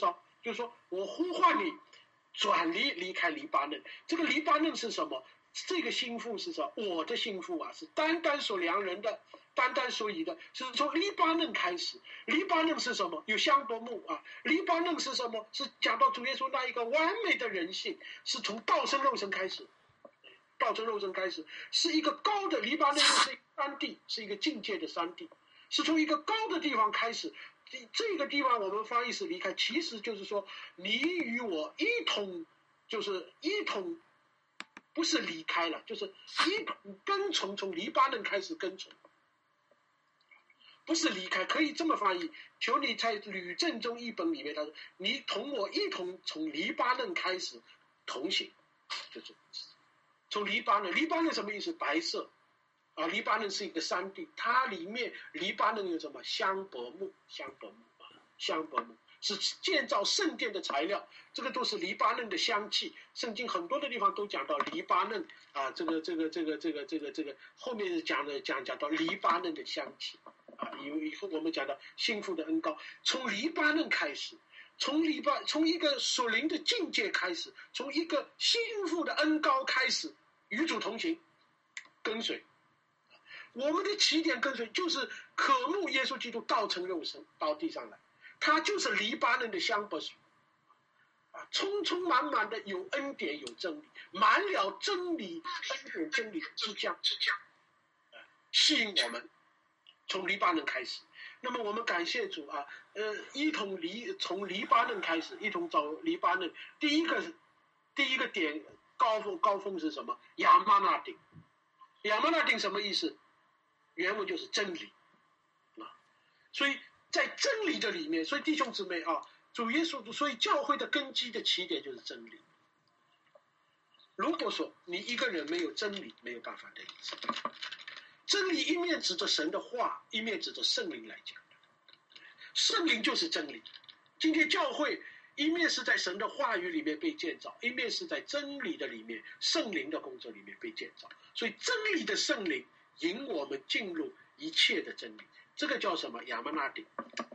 就是说我呼唤你转离开黎巴嫩。这个黎巴嫩是什么？这个心腹是什么？我的心腹啊，是单单所量人的，单单所以的，是从黎巴嫩开始。黎巴嫩是什么？有香柏木啊。黎巴嫩是什么？是讲到主耶稣那一个完美的人性，是从道成肉身开始。道成肉身开始，是一个高的黎巴嫩，是一个山地，是一个境界的山地，是从一个高的地方开始。这个地方我们翻译是离开，其实就是说你与我一同，就是一同，不是离开了，就是一同跟从，从黎巴嫩开始跟从，不是离开，可以这么翻译。求你在吕正中译本里面，他说你同我一同从黎巴嫩开始同行，就是从黎巴嫩。黎巴嫩什么意思？白色啊，黎巴嫩是一个山地，它里面黎巴嫩有什么？香柏木，香柏木是建造圣殿的材料，这个都是黎巴嫩的香气。圣经很多的地方都讲到黎巴嫩啊，这个后面讲到黎巴嫩的香气啊，以后我们讲到幸福的恩膏，从黎巴嫩开始。从一个属灵的境界开始，从一个幸福的恩膏开始，与主同行，跟随。我们的起点跟随就是渴慕耶稣基督道成肉身到地上来，他就是黎巴嫩的香柏树啊，充充满满的有恩典有真理，满了真理恩典真理的枝浆，吸引我们从黎巴嫩开始。那么我们感谢主啊，从黎巴嫩开始，一同走黎巴嫩。第一个点高峰是什么？亚玛那顶。亚玛那顶什么意思？原文就是真理啊。所以在真理的里面，所以弟兄姊妹啊，主耶稣，所以教会的根基的起点就是真理。如果说你一个人没有真理，没有办法得医治。真理一面指着神的话，一面指着圣灵来讲的。圣灵就是真理。今天教会一面是在神的话语里面被建造，一面是在真理的里面，圣灵的工作里面被建造。所以真理的圣灵引我们进入一切的真理，这个叫什么？亚玛那顶。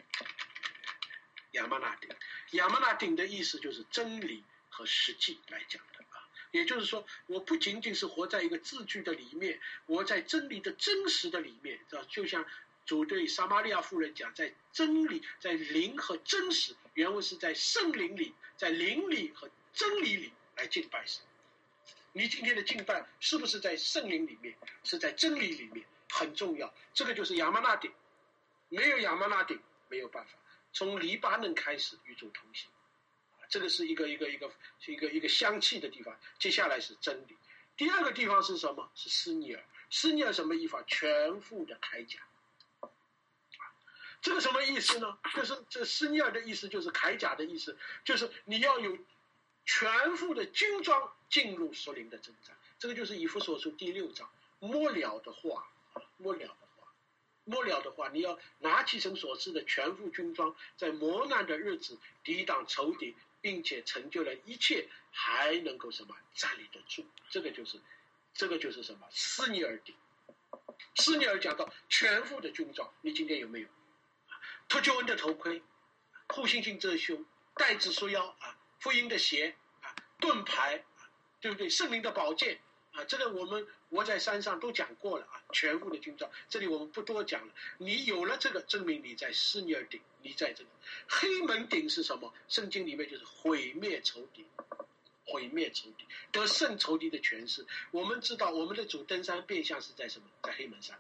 亚玛那顶，亚玛那顶的意思就是真理和实际来讲的。也就是说，我不仅仅是活在一个字句的里面，我在真理的真实的里面，就像主对撒玛利亚妇人讲，在真理、在灵和真实，原文是在圣灵里、在灵里和真理里来敬拜神。你今天的敬拜是不是在圣灵里面，是在真理里面，很重要。这个就是亚玛那顶，没有亚玛那顶没有办法。从黎巴嫩开始与主同行。这个是一个香气的地方。接下来是真理。第二个地方是什么？是斯尼尔。斯尼尔什么意思？全副的铠甲。这个什么意思呢？就是这斯尼尔的意思就是铠甲的意思，就是你要有全副的军装进入属灵的征战。这个就是以弗所书第6章末了的话，你要拿起神所赐的全副军装，在磨难的日子抵挡仇敌，并且成就了一切，还能够什么站立得住。这个就是什么？斯尼尔顶。斯尼尔讲到全副的军装，你今天有没有？特救恩的头盔，护心镜遮胸，带子束腰啊，福音的鞋啊，盾牌啊，对不对？圣灵的宝剑啊，这个我在山上都讲过了啊，全副的军装，这里我们不多讲了。你有了这个，证明你在斯尼尔顶，你在这个黑门顶是什么？圣经里面就是毁灭仇敌，得胜仇敌的权势。我们知道我们的主登山变相是在什么？在黑门山，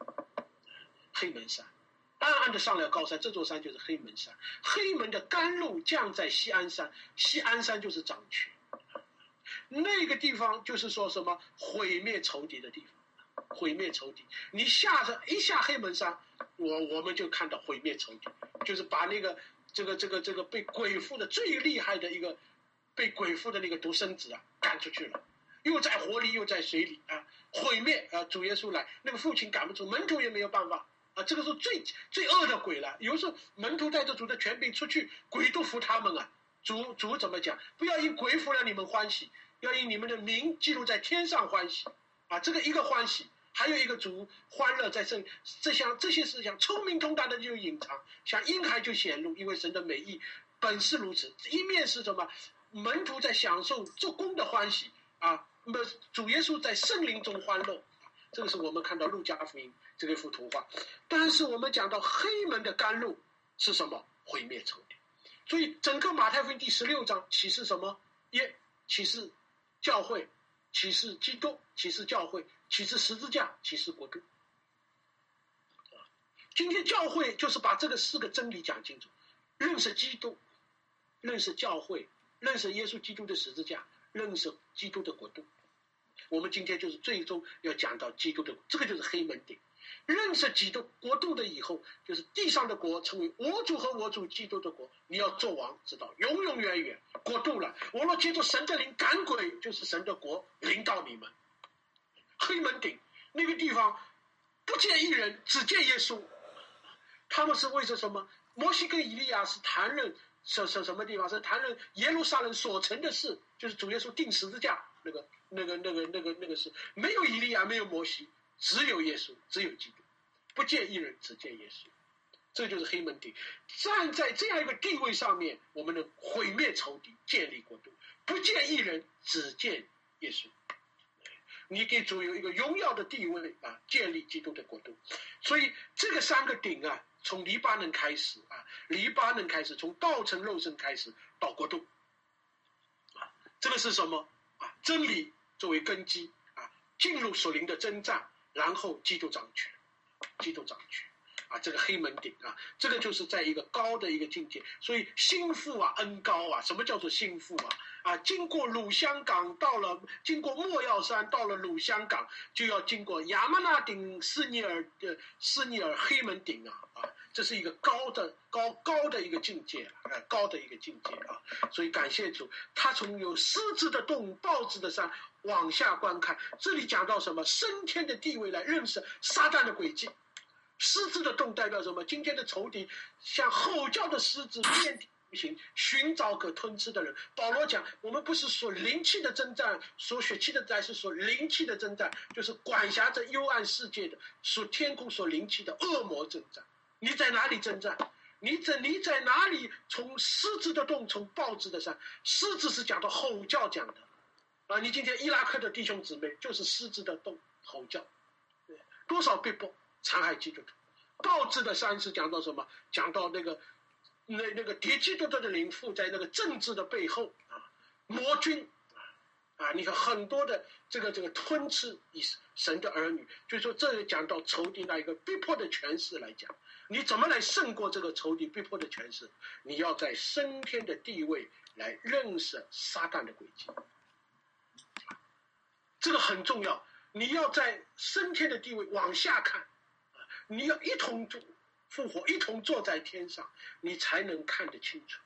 暗暗的上了高山，这座山就是黑门山。黑门的甘露降在西安山，西安山就是掌权。那个地方就是说什么？毁灭仇敌的地方，毁灭仇敌。你一下黑门山，我们就看到毁灭仇敌，就是把那个这个被鬼附的最厉害的一个被鬼附的那个独生子啊赶出去了，又在火里又在水里啊，毁灭啊！主耶稣来，那个父亲赶不住，门徒也没有办法啊。这个是最恶的鬼了。有时候门徒带着主的权柄出去，鬼都服他们啊。主怎么讲？不要因鬼服了你们欢喜，要因你们的名记录在天上欢喜啊！这个一个欢喜，还有一个主欢乐在这些事项聪明通达的就隐藏，像婴孩就显露，因为神的美意本是如此。一面是什么？门徒在享受做工的欢喜啊，主耶稣在圣灵中欢乐，这个是我们看到路加福音这个幅图画。但是我们讲到黑门的甘露是什么？毁灭仇敌。所以整个马太福音第16章启示什么？启示教会，启示基督，启示教会，启示十字架，启示国度。今天教会就是把这个4个真理讲清楚，认识基督，认识教会，认识耶稣基督的十字架，认识基督的国度。我们今天就是最终要讲到基督的，这个就是黑门顶。认识基督国度的以后，就是地上的国成为我主和我主基督的国，你要做王，直到永永远远。国度了，我若借助神的灵赶鬼，就是神的国临到你们。黑门顶那个地方不见一人，只见耶稣。他们是为着什么？摩西跟以利亚是谈论什么地方？是谈论耶路撒冷所成的事，就是主耶稣钉十字架那个事。没有以利亚，没有摩西，只有耶稣，只有基督。不见一人，只见耶稣。这就是黑门顶。站在这样一个地位上面，我们能毁灭仇敌，建立国度。不见一人，只见耶稣。你给主有一个荣耀的地位啊，建立基督的国度。所以这个3个顶啊，从黎巴嫩开始啊，从道成肉身开始到国度啊，这个是什么啊？真理作为根基啊，进入属灵的征战，然后基督掌权啊，这个黑门顶啊，这个就是在一个高的一个境界。所以心腹啊，恩高啊。什么叫做心腹啊？经过鲁香港，经过莫药山，到了鲁香港，就要经过亚玛那顶、斯尼尔黑门顶啊，这是一个高的一个境界高的一个境界啊。所以感谢主，他从有狮子的洞、豹子的山往下观看，这里讲到什么？升天的地位来认识撒旦的诡计。狮子的洞代表什么？今天的仇敌像吼叫的狮子，遍地游行，寻找可吞吃的人。保罗讲，我们不是说灵气的征战，说血气的征战，是说灵气的征战，就是管辖着幽暗世界的，说天空所灵气的恶魔征战。你在哪里征战？你在哪里？从狮子的洞，从豹子的山。狮子是讲到吼叫讲的啊！你今天伊拉克的弟兄姊妹就是狮子的洞吼叫，多少逼迫残害基督徒。豹子的山是讲到什么？讲到那个敌基督徒的灵附在那个政治的背后啊，魔君啊，你看很多的这个吞吃神的儿女，就是说这里讲到仇敌那一个逼迫的权势来讲，你怎么来胜过这个仇敌逼迫的权势？你要在升天的地位来认识撒旦的诡计，这个很重要。你要在升天的地位往下看。你要一同复活，一同坐在天上，你才能看得清楚。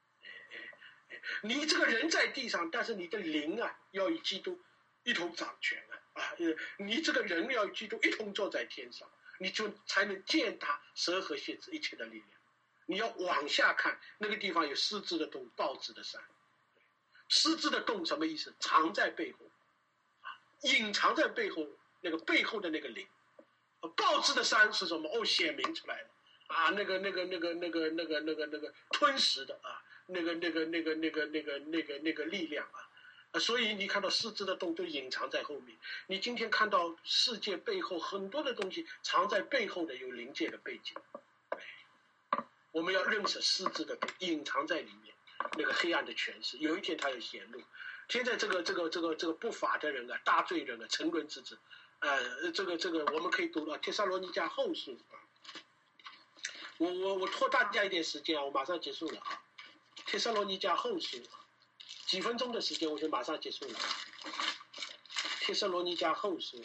你这个人在地上，但是你的灵啊，要与基督一同掌权你这个人要与基督一同坐在天上，你就才能践踏蛇和蝎子一切的力量。你要往下看，那个地方有狮子的洞、豹子的山。狮子的洞什么意思？藏在背后隐藏在背后，那个背后的那个灵。豹子的山是什么？显明出来了啊！那个吞食的啊，那个力量啊！所以你看到狮子的洞都隐藏在后面。你今天看到世界背后很多的东西藏在背后的有灵界的背景。我们要认识狮子的洞隐藏在里面那个黑暗的权势，有一天它要显露。现在这个不法的人啊，大罪人啊，沉沦之子。这个我们可以读到帖撒罗尼迦后书啊。我拖大家一点时间啊，我马上结束了啊。帖撒罗尼迦后书几分钟的时间我就马上结束了。帖撒罗尼迦后书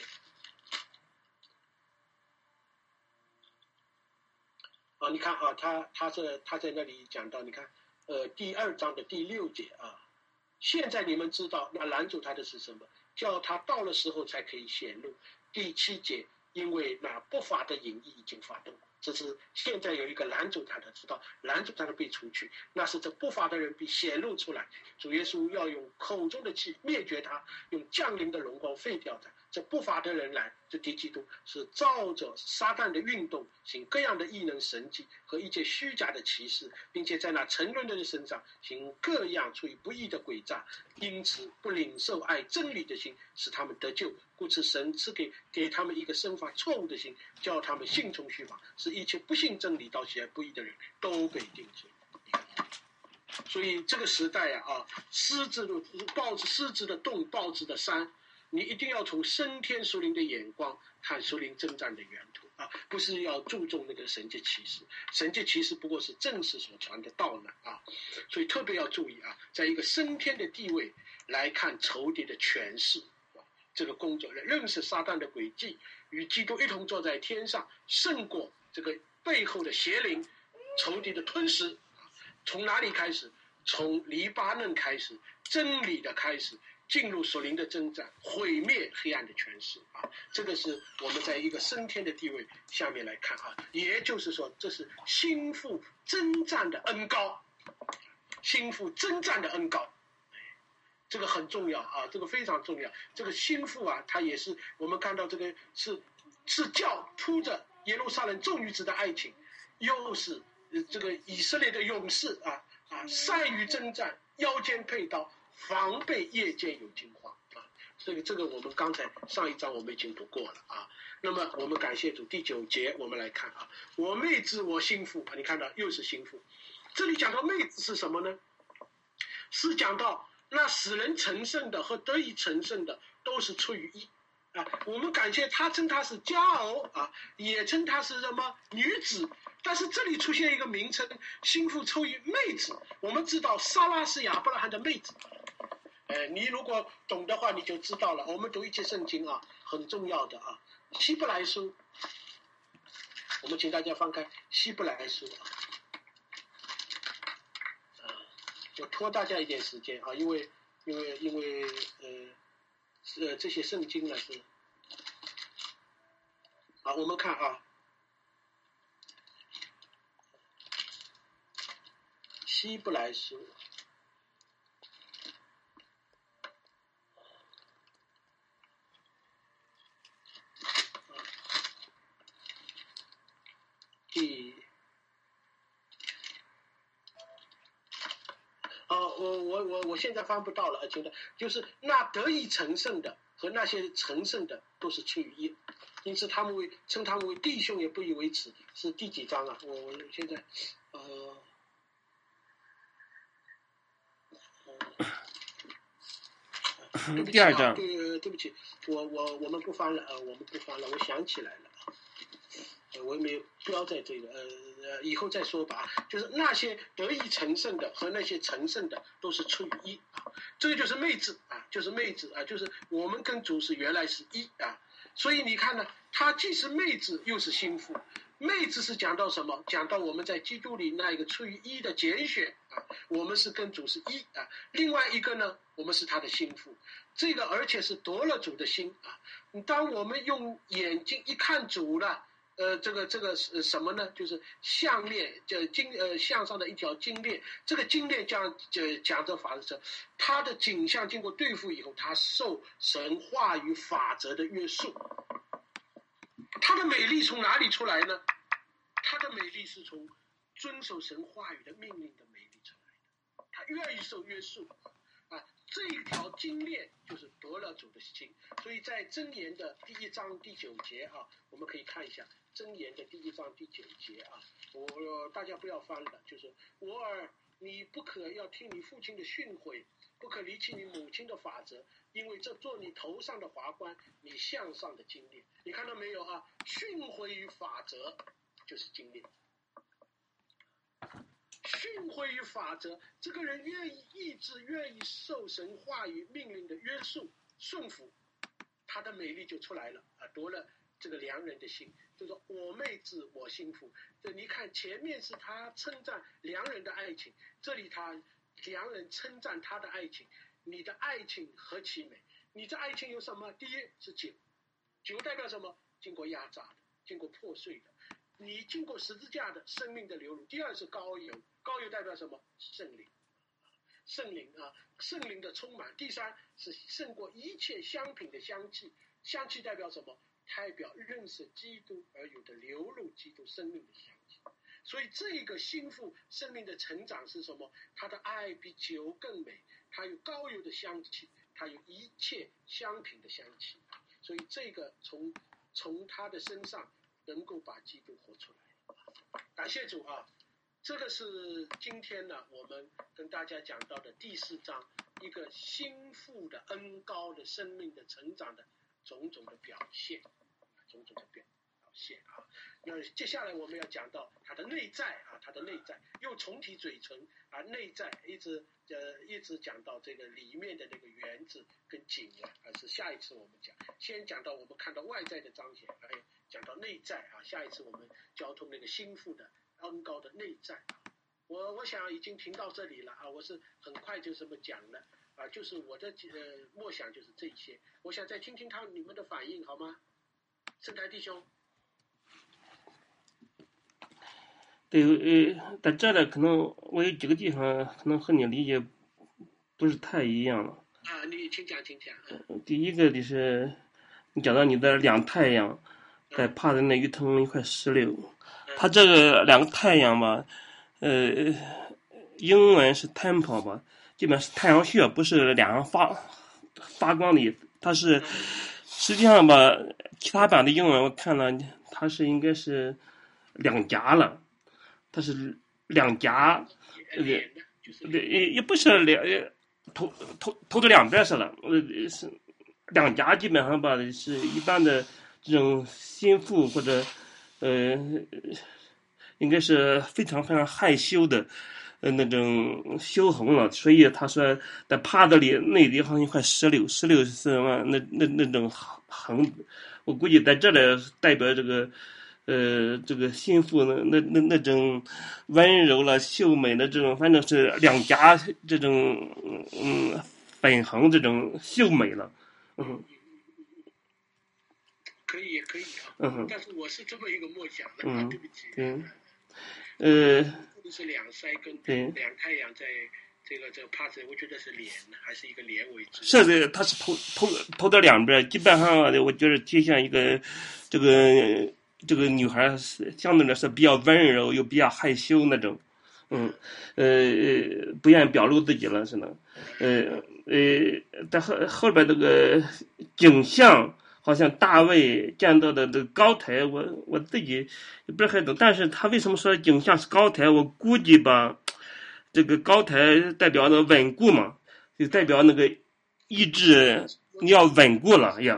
你看啊，他在那里讲到，你看第2章的第6节啊，现在你们知道那拦阻他的是什么？叫他到了时候才可以显露。第7节，因为那不法的淫意已经发动， 这是现在有一个拦阻他的，知道拦阻他的被除去，那是这不法的人被显露出来。主耶稣要用口中的气灭绝他，用降临的荣光废掉他。这不法的人来，这敌基督是照着撒旦的运动，行各样的异能神迹和一切虚假的奇事，并且在那沉沦的人身上行各样出于不义的诡诈，因此不领受爱真理的心，使他们得救。故此神赐给他们一个生发错误的心，叫他们信从虚谎，使一切不信真理到喜爱不义的人都被定罪。所以这个时代狮子的洞，豹子的山，你一定要从升天属灵的眼光看属灵征战的源头不是要注重那个神迹奇事，神迹奇事不过是正史所传的道呢所以特别要注意在一个升天的地位来看仇敌的权势这个工作，认识撒旦的诡计，与基督一同坐在天上，胜过这个背后的邪灵仇敌的吞噬从哪里开始？从黎巴嫩开始，真理的开始，进入属灵的征战，毁灭黑暗的权势这个是我们在一个升天的地位下面来看也就是说，这是心腹征战的恩膏，心腹征战的恩膏，这个很重要这个非常重要。这个心腹他也是我们看到这个是叫铺着耶路撒冷众女子的爱情，又是这个以色列的勇士善于征战，腰间佩刀，防备夜间有惊慌这个我们刚才上一章我们已经读过了那么我们感谢主，第9节我们来看我妹子我心腹你看到又是心腹。这里讲到妹子是什么呢？是讲到那使人成圣的和得以成圣的都是出于义我们感谢他，称他是佳偶也称他是什么女子，但是这里出现一个名称，心腹出于妹子。我们知道撒拉是亚伯拉罕的妹子你如果懂的话你就知道了。我们读一节圣经很重要的希伯来书，我们请大家翻开希伯来书我拖大家一点时间因为这些圣经呢是我们看希伯来书我现在翻不到了就是那得以成圣的和那些成圣的都是出于义，因此称他们为弟兄也不以为耻。是第几章我现在第2章对不起我们不翻了我想起来了我也没有标在这个以后再说吧就是那些得以成圣的和那些成圣的都是出于义这个就是妹子就是妹子就是我们跟主是原来是一所以你看呢，她既是妹子又是心腹。妹子是讲到什么？讲到我们在基督里那一个出于一的拣选我们是跟主是一另外一个呢，我们是他的心腹。这个而且是夺了主的心当我们用眼睛一看主了这个是什么呢？就是项链，项上的一条金链。这个金链讲这法则，它的景象经过对付以后，它受神话语法则的约束。它的美丽从哪里出来呢？它的美丽是从遵守神话语的命令的美丽出来的。它愿意受约束这一条金链就是夺了主的心。所以在箴言的第1章第9节我们可以看一下箴言的第1章第9节大家不要翻了，就是我儿，你不可要听你父亲的训诲，不可离弃你母亲的法则，因为这做你头上的华冠，你项上的金链。你看到没有训诲与法则就是金链。训诲与法则，这个人愿意意志，愿意受神话语命令的约束顺服，他的美丽就出来了夺了这个良人的心。就说我妹子我心腹，你看前面是他称赞良人的爱情，这里他良人称赞他的爱情。你的爱情何其美！你这爱情有什么？第一是酒，酒代表什么？经过压榨的，经过破碎的。 你经过十字架的生命的流露。第二是膏油，膏油代表什么？圣灵，圣灵啊，圣灵的充满。第三是胜过一切香品的香气，香气代表什么？代表认识基督而有的流露基督生命的香气。所以这个心腹生命的成长是什么？他的爱比酒更美，他有膏油的香气，他有一切香品的香气。所以这个从他的身上能够把基督活出来。感谢主啊！这个是今天呢我们跟大家讲到的第4章，一个心腹的恩膏的生命的成长的种种的表现，啊。那接下来我们要讲到他的内在啊，他的内在又重提嘴唇啊，内在一直讲到这个里面的那个园子跟景了，是下一次我们讲。先讲到我们看到外在的彰显，还有讲到内在啊，下一次我们交通那个心腹的恩膏的内在。我想已经停到这里了啊，我是很快就这么讲了啊，就是我的默想就是这些。我想再听听你们的反应好吗？圣台弟兄。 对，在这里可能我有几个地方可能和你理解不是太一样了。 啊，你请讲。 第一个就是你讲到你的2太阳在帕的那鱼藤一块石榴，它这个2个太阳吧，英文是 temple 吧，基本是太阳穴，不是2个发光的意思。它是实际上吧，其他版的英文我看了，它是应该是2颊了。它是2颊，也不是头的两边是了，是2颊基本上吧是一般的这种心腹或者应该是非常非常害羞的那种羞红了，所以他说在帕子里那地方一块石榴是什么？那种横，我估计在这里代表这个心腹那种温柔了秀美的这种，反正是2颊这种粉红这种秀美了， 可以啊，但是我是这么一个默想的啊，对不起。是2腮跟2太阳在这个帕子，我觉得是脸，还是一个脸为主。 是的，它是头的两边，基本上我觉得体现一个这个女孩相对来说比较温柔又比较害羞那种，不愿意表露自己了似的，在后边这个景象，好像大卫见到的这个高台，我自己也不是很懂，但是他为什么说景象是高台？我估计吧，这个高台代表的稳固嘛，就代表那个意志你要稳固了呀，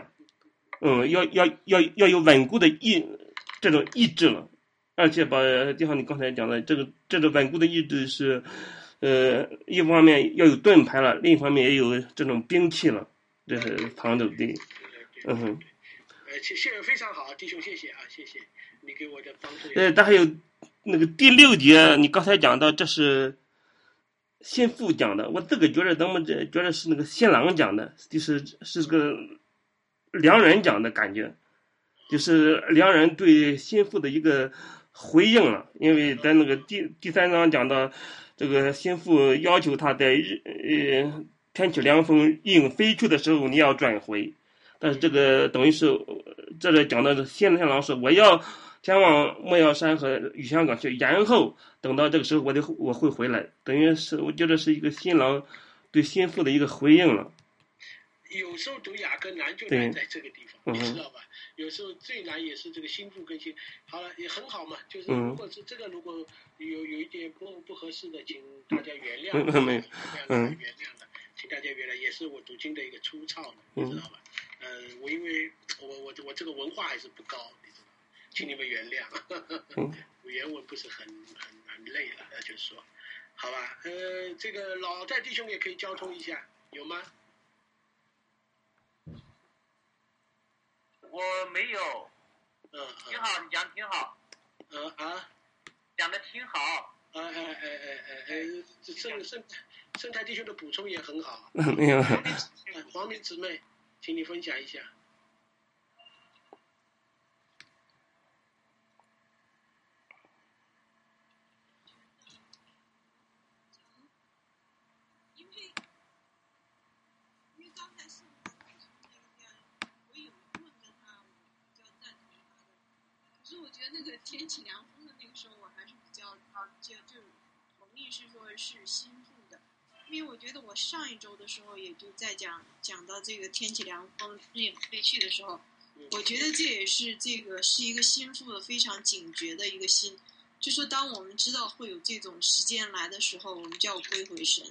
要有稳固的这种意志了，而且把就像你刚才讲的，这个稳固的意志是，一方面要有盾牌了，另一方面也有这种兵器了，这是藏着的， 谢谢，非常好，弟兄，谢谢啊，谢谢你给我的帮助。 但还有那个第6节，你刚才讲到这是心腹讲的，我这个觉得是那个新郎讲的，是个良人讲的感觉。就是良人对心腹的一个回应了，因为在那个第3章讲到，这个心腹要求他在天起凉风应飞去的时候你要转回，但是这个等于是这里讲的新郎说我要前往莫药山和雨香港去，然后等到这个时候我会回来，等于是我觉得是一个新郎对心腹的一个回应了。 有时候读雅歌难就难在这个地方，你知道吧？有时候最难也是这个心腹跟心。好了，也很好嘛，就是如果是这个如果有一点不合适的，请大家原谅，原谅了，请大家原谅，也是我读经的一个粗糙，你知道吧？我因为我这个文化还是不高，你知道，请你们原谅。原文不是很累了，就是说，好吧？这个老戴弟兄也可以交通一下，有吗？ 我没有，挺好，你讲的挺好，讲的挺好， 这生态弟兄的补充也很好。 没有。 黄明姊妹，请你分享一下。 天气凉风的那个时候，我还是比较就同意是说是心腹的，因为我觉得我上一周的时候也就在讲到这个天气凉风日影飞去的时候，我觉得这也是这个是一个心腹的非常警觉的一个心，就说当我们知道会有这种时间来的时候，我们就要归回神。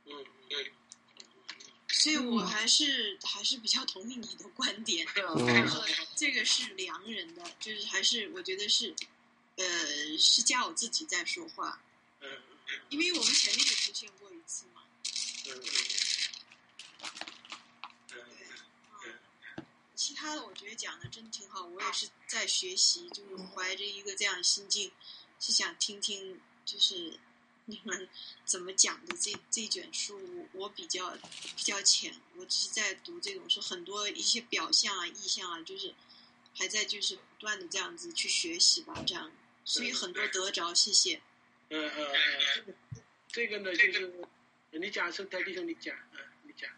所以我还是比较同意你的观点，这个是良人的，就是还是我觉得是，是加我自己在说话，因为我们前面也出现过一次嘛，其他的我觉得讲的真挺好，我也是在学习，就是怀着一个这样心境，是想听听就是你们怎么讲的这卷书，我比较浅，我只是在读这种是很多一些表象啊、意象啊，就是还在就是不断的这样子去学习吧，这样，所以很多得着，谢谢。 这个呢就是你讲生态弟兄，你讲，你讲。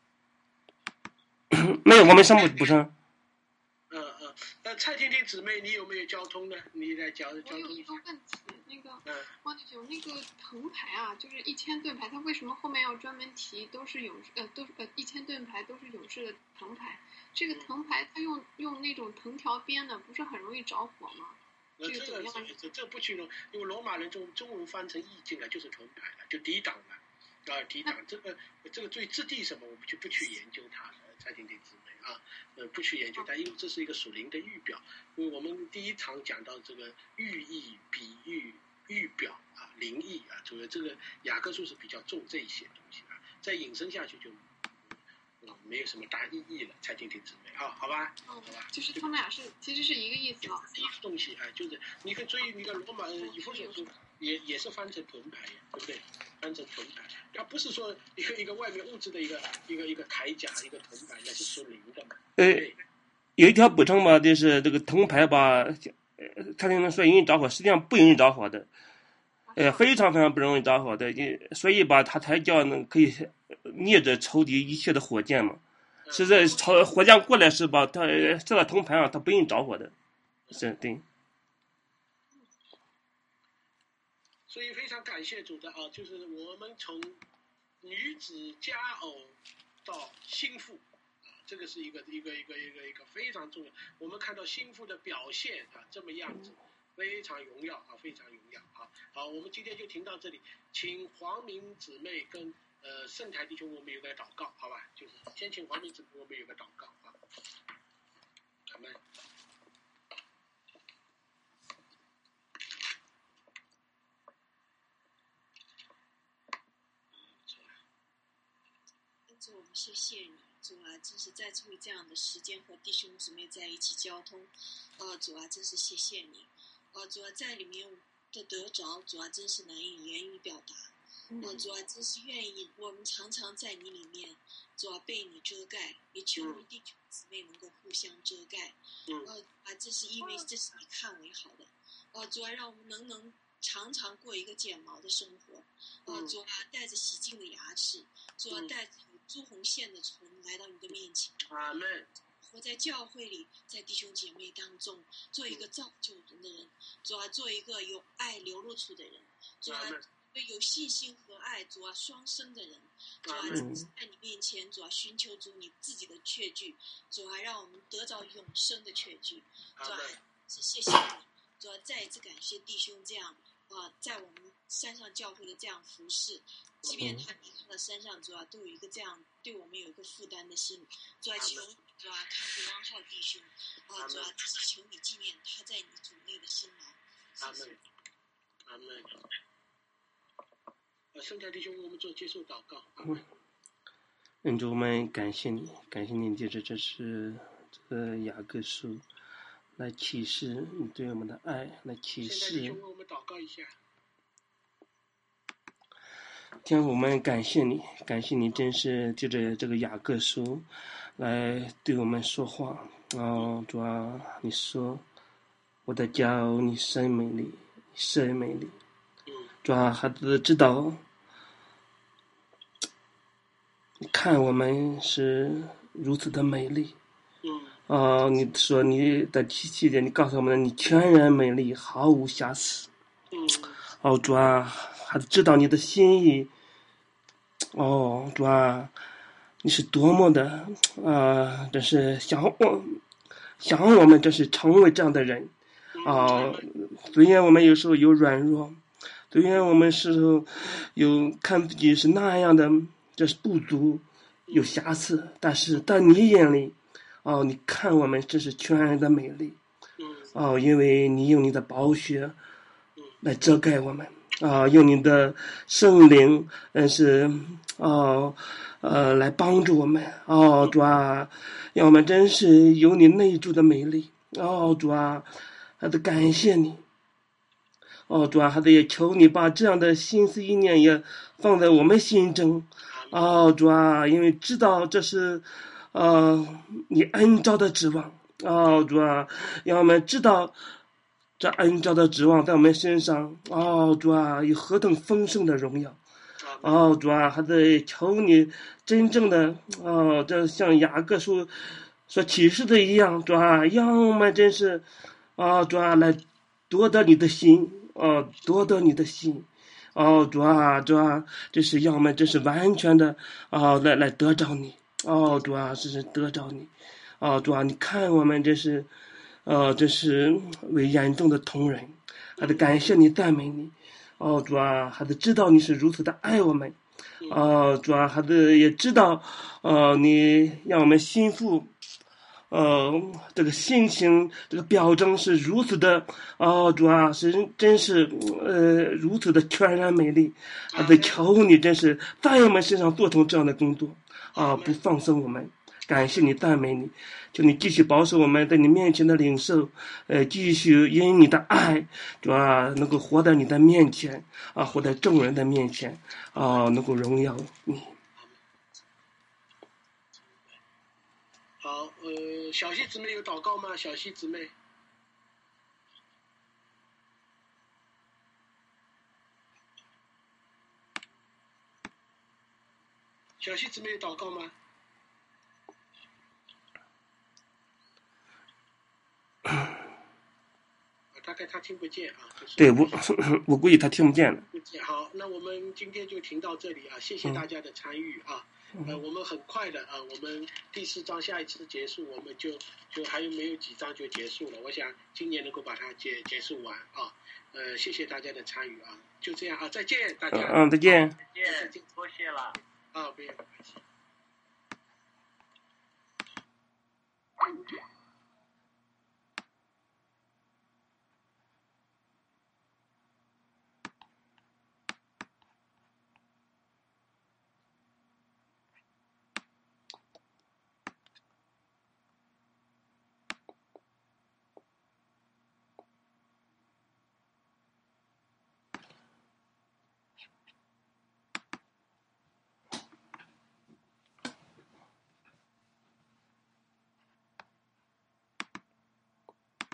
没有，我们上补上。 蔡婷婷姊妹，你有没有交通呢？你来交通。 我有一个问题，那个汪弟兄，那个藤牌啊，就是1000盾牌，它为什么后面要专门提都是勇士1000盾牌都是勇士的藤牌？这个藤牌它用那种藤条编的，不是很容易着火吗？ 这不去弄，因为罗马人中文翻成意境了，就是藤牌了，就抵挡了，抵挡。这个最质地什么，我们就不去研究它了。蔡婷婷姊妹啊，不去研究它，因为这是一个属灵的预表。因为我们第一堂讲到这个寓意、比喻、预表啊、灵意啊，主要这个雅各书是比较重这一些东西啊，再引申下去就没有什么大意义了。蔡婷婷姊妹啊，好吧，好吧， 就是他们俩其实是一个意思啊， 一个东西啊，就是你可以追那个罗马以弗所书也是翻成盾牌呀，对不对？翻成盾牌，它不是说一个外面物质的一个铠甲，一个盾牌，那是属灵的嘛。 有一条补充嘛，就是这个铜牌吧，他听人说容易着火，实际上不容易着火的，非常非常不容易着火的，所以吧，他才叫可以灭着仇敌一切的火箭嘛。是在火箭过来是吧？它这个铜牌上，它不容易着火的，是对。 所以非常感谢主的啊，就是我们从女子佳偶到心腹啊，这个是一个非常重要。我们看到心腹的表现啊，这么样子，非常荣耀啊，非常荣耀啊。好，我们今天就停到这里，请黄明姊妹跟圣台弟兄，我们有个祷告，好吧？就是先请黄明姊妹，我们有个祷告啊。咱们。 主，我们谢谢你，主啊，真是在这这样的时间和弟兄姊妹在一起交通，主啊，真是谢谢你，主啊，在里面的得着，主啊，真是难以言语表达，主啊，真是愿意我们常常在你里面，主啊，被你遮盖，也求你弟兄姊妹能够互相遮盖，这是因为这是你看为好的，主啊，让我们能常常过一个剪毛的生活，主啊，带着洗净的牙齿，主啊，带着朱红线的唇来到你的面前， 阿们。 活在教会里，在弟兄姐妹当中，做一个造就人的人，主啊，做一个有爱流露出的人，主啊，有信心和爱，主啊，双生的人，主啊，在你面前，主啊，寻求主你自己的确据，主啊，让我们得着永生的确据，主啊，是谢谢你，主啊，再一次感谢弟兄这样在我们山上教会的这样服侍，即便他离开了山上，主啊，都有一个这样对我们有一个负担的心，主啊，求主啊，看顾汪浩弟兄，主啊，求你纪念他在你主内的辛劳。 阿门，阿门。圣台弟兄，我们做接受祷告。 主，我们感谢你，借着这是这个雅各书来启示你对我们的爱，来启示。 圣台弟兄，我们祷告一下。 天父，我们感谢你，真是借着这个雅各书来对我们说话。主啊，你说我的家哦，你甚美丽，甚美丽。主啊，孩子知道，你看我们是如此的美丽。 你说你的第7节，你告诉我们，你全然美丽，毫无瑕疵。主啊，还知道你的心意。主啊，你是多么的真是想我们真是成为这样的人。虽然我们有时候有软弱，虽然我们时候有看自己是那样的，这是不足，有瑕疵，但是在你眼里，你看我们真是全然的美丽。因为你用你的宝血来遮盖我们。用你的圣灵来帮助我们。主啊，让我们真是有你内住的美丽。主啊，还得感谢你。主啊，还得也求你把这样的心思意念也放在我们心中。主啊，因为知道这是你恩召的指望。主啊，让我们知道这恩召的指望在我们身上。主啊，有何等丰盛的荣耀。主啊，还得求你真正的这像雅各书所启示的一样。主啊，让我们真是主啊来夺得你的心。夺得你的心。主啊，这是让我们真是完全的来得着你。主啊，这是得着你。主啊，你看我们这是为严重的同人，还得感谢你赞美你。主啊，还得知道你是如此的爱我们。主啊，还得也知道你让我们心腹这个性情这个表征是如此的主啊，真是如此的全然美丽。还得求你真是在我们身上做成这样的工作。不放松我们。感谢你赞美你，求你继续保守我们在你面前的领受。继续因你的爱主啊能够活在你的面前。活在众人的面前。能够荣耀你。 好，小溪姊妹有祷告吗？小溪姊妹，小溪姊妹有祷告吗？大概他听不见啊。 对，我估计他听不见了。 好，那我们今天就停到这里啊，谢谢大家的参与啊。我们很快的我们第4章下一次结束，我们就还有没有几章就结束了。我想今年能够把它结束完啊。谢谢大家的参与啊，就这样啊，再见大家。 再见。 再见，多谢了。 不用客气。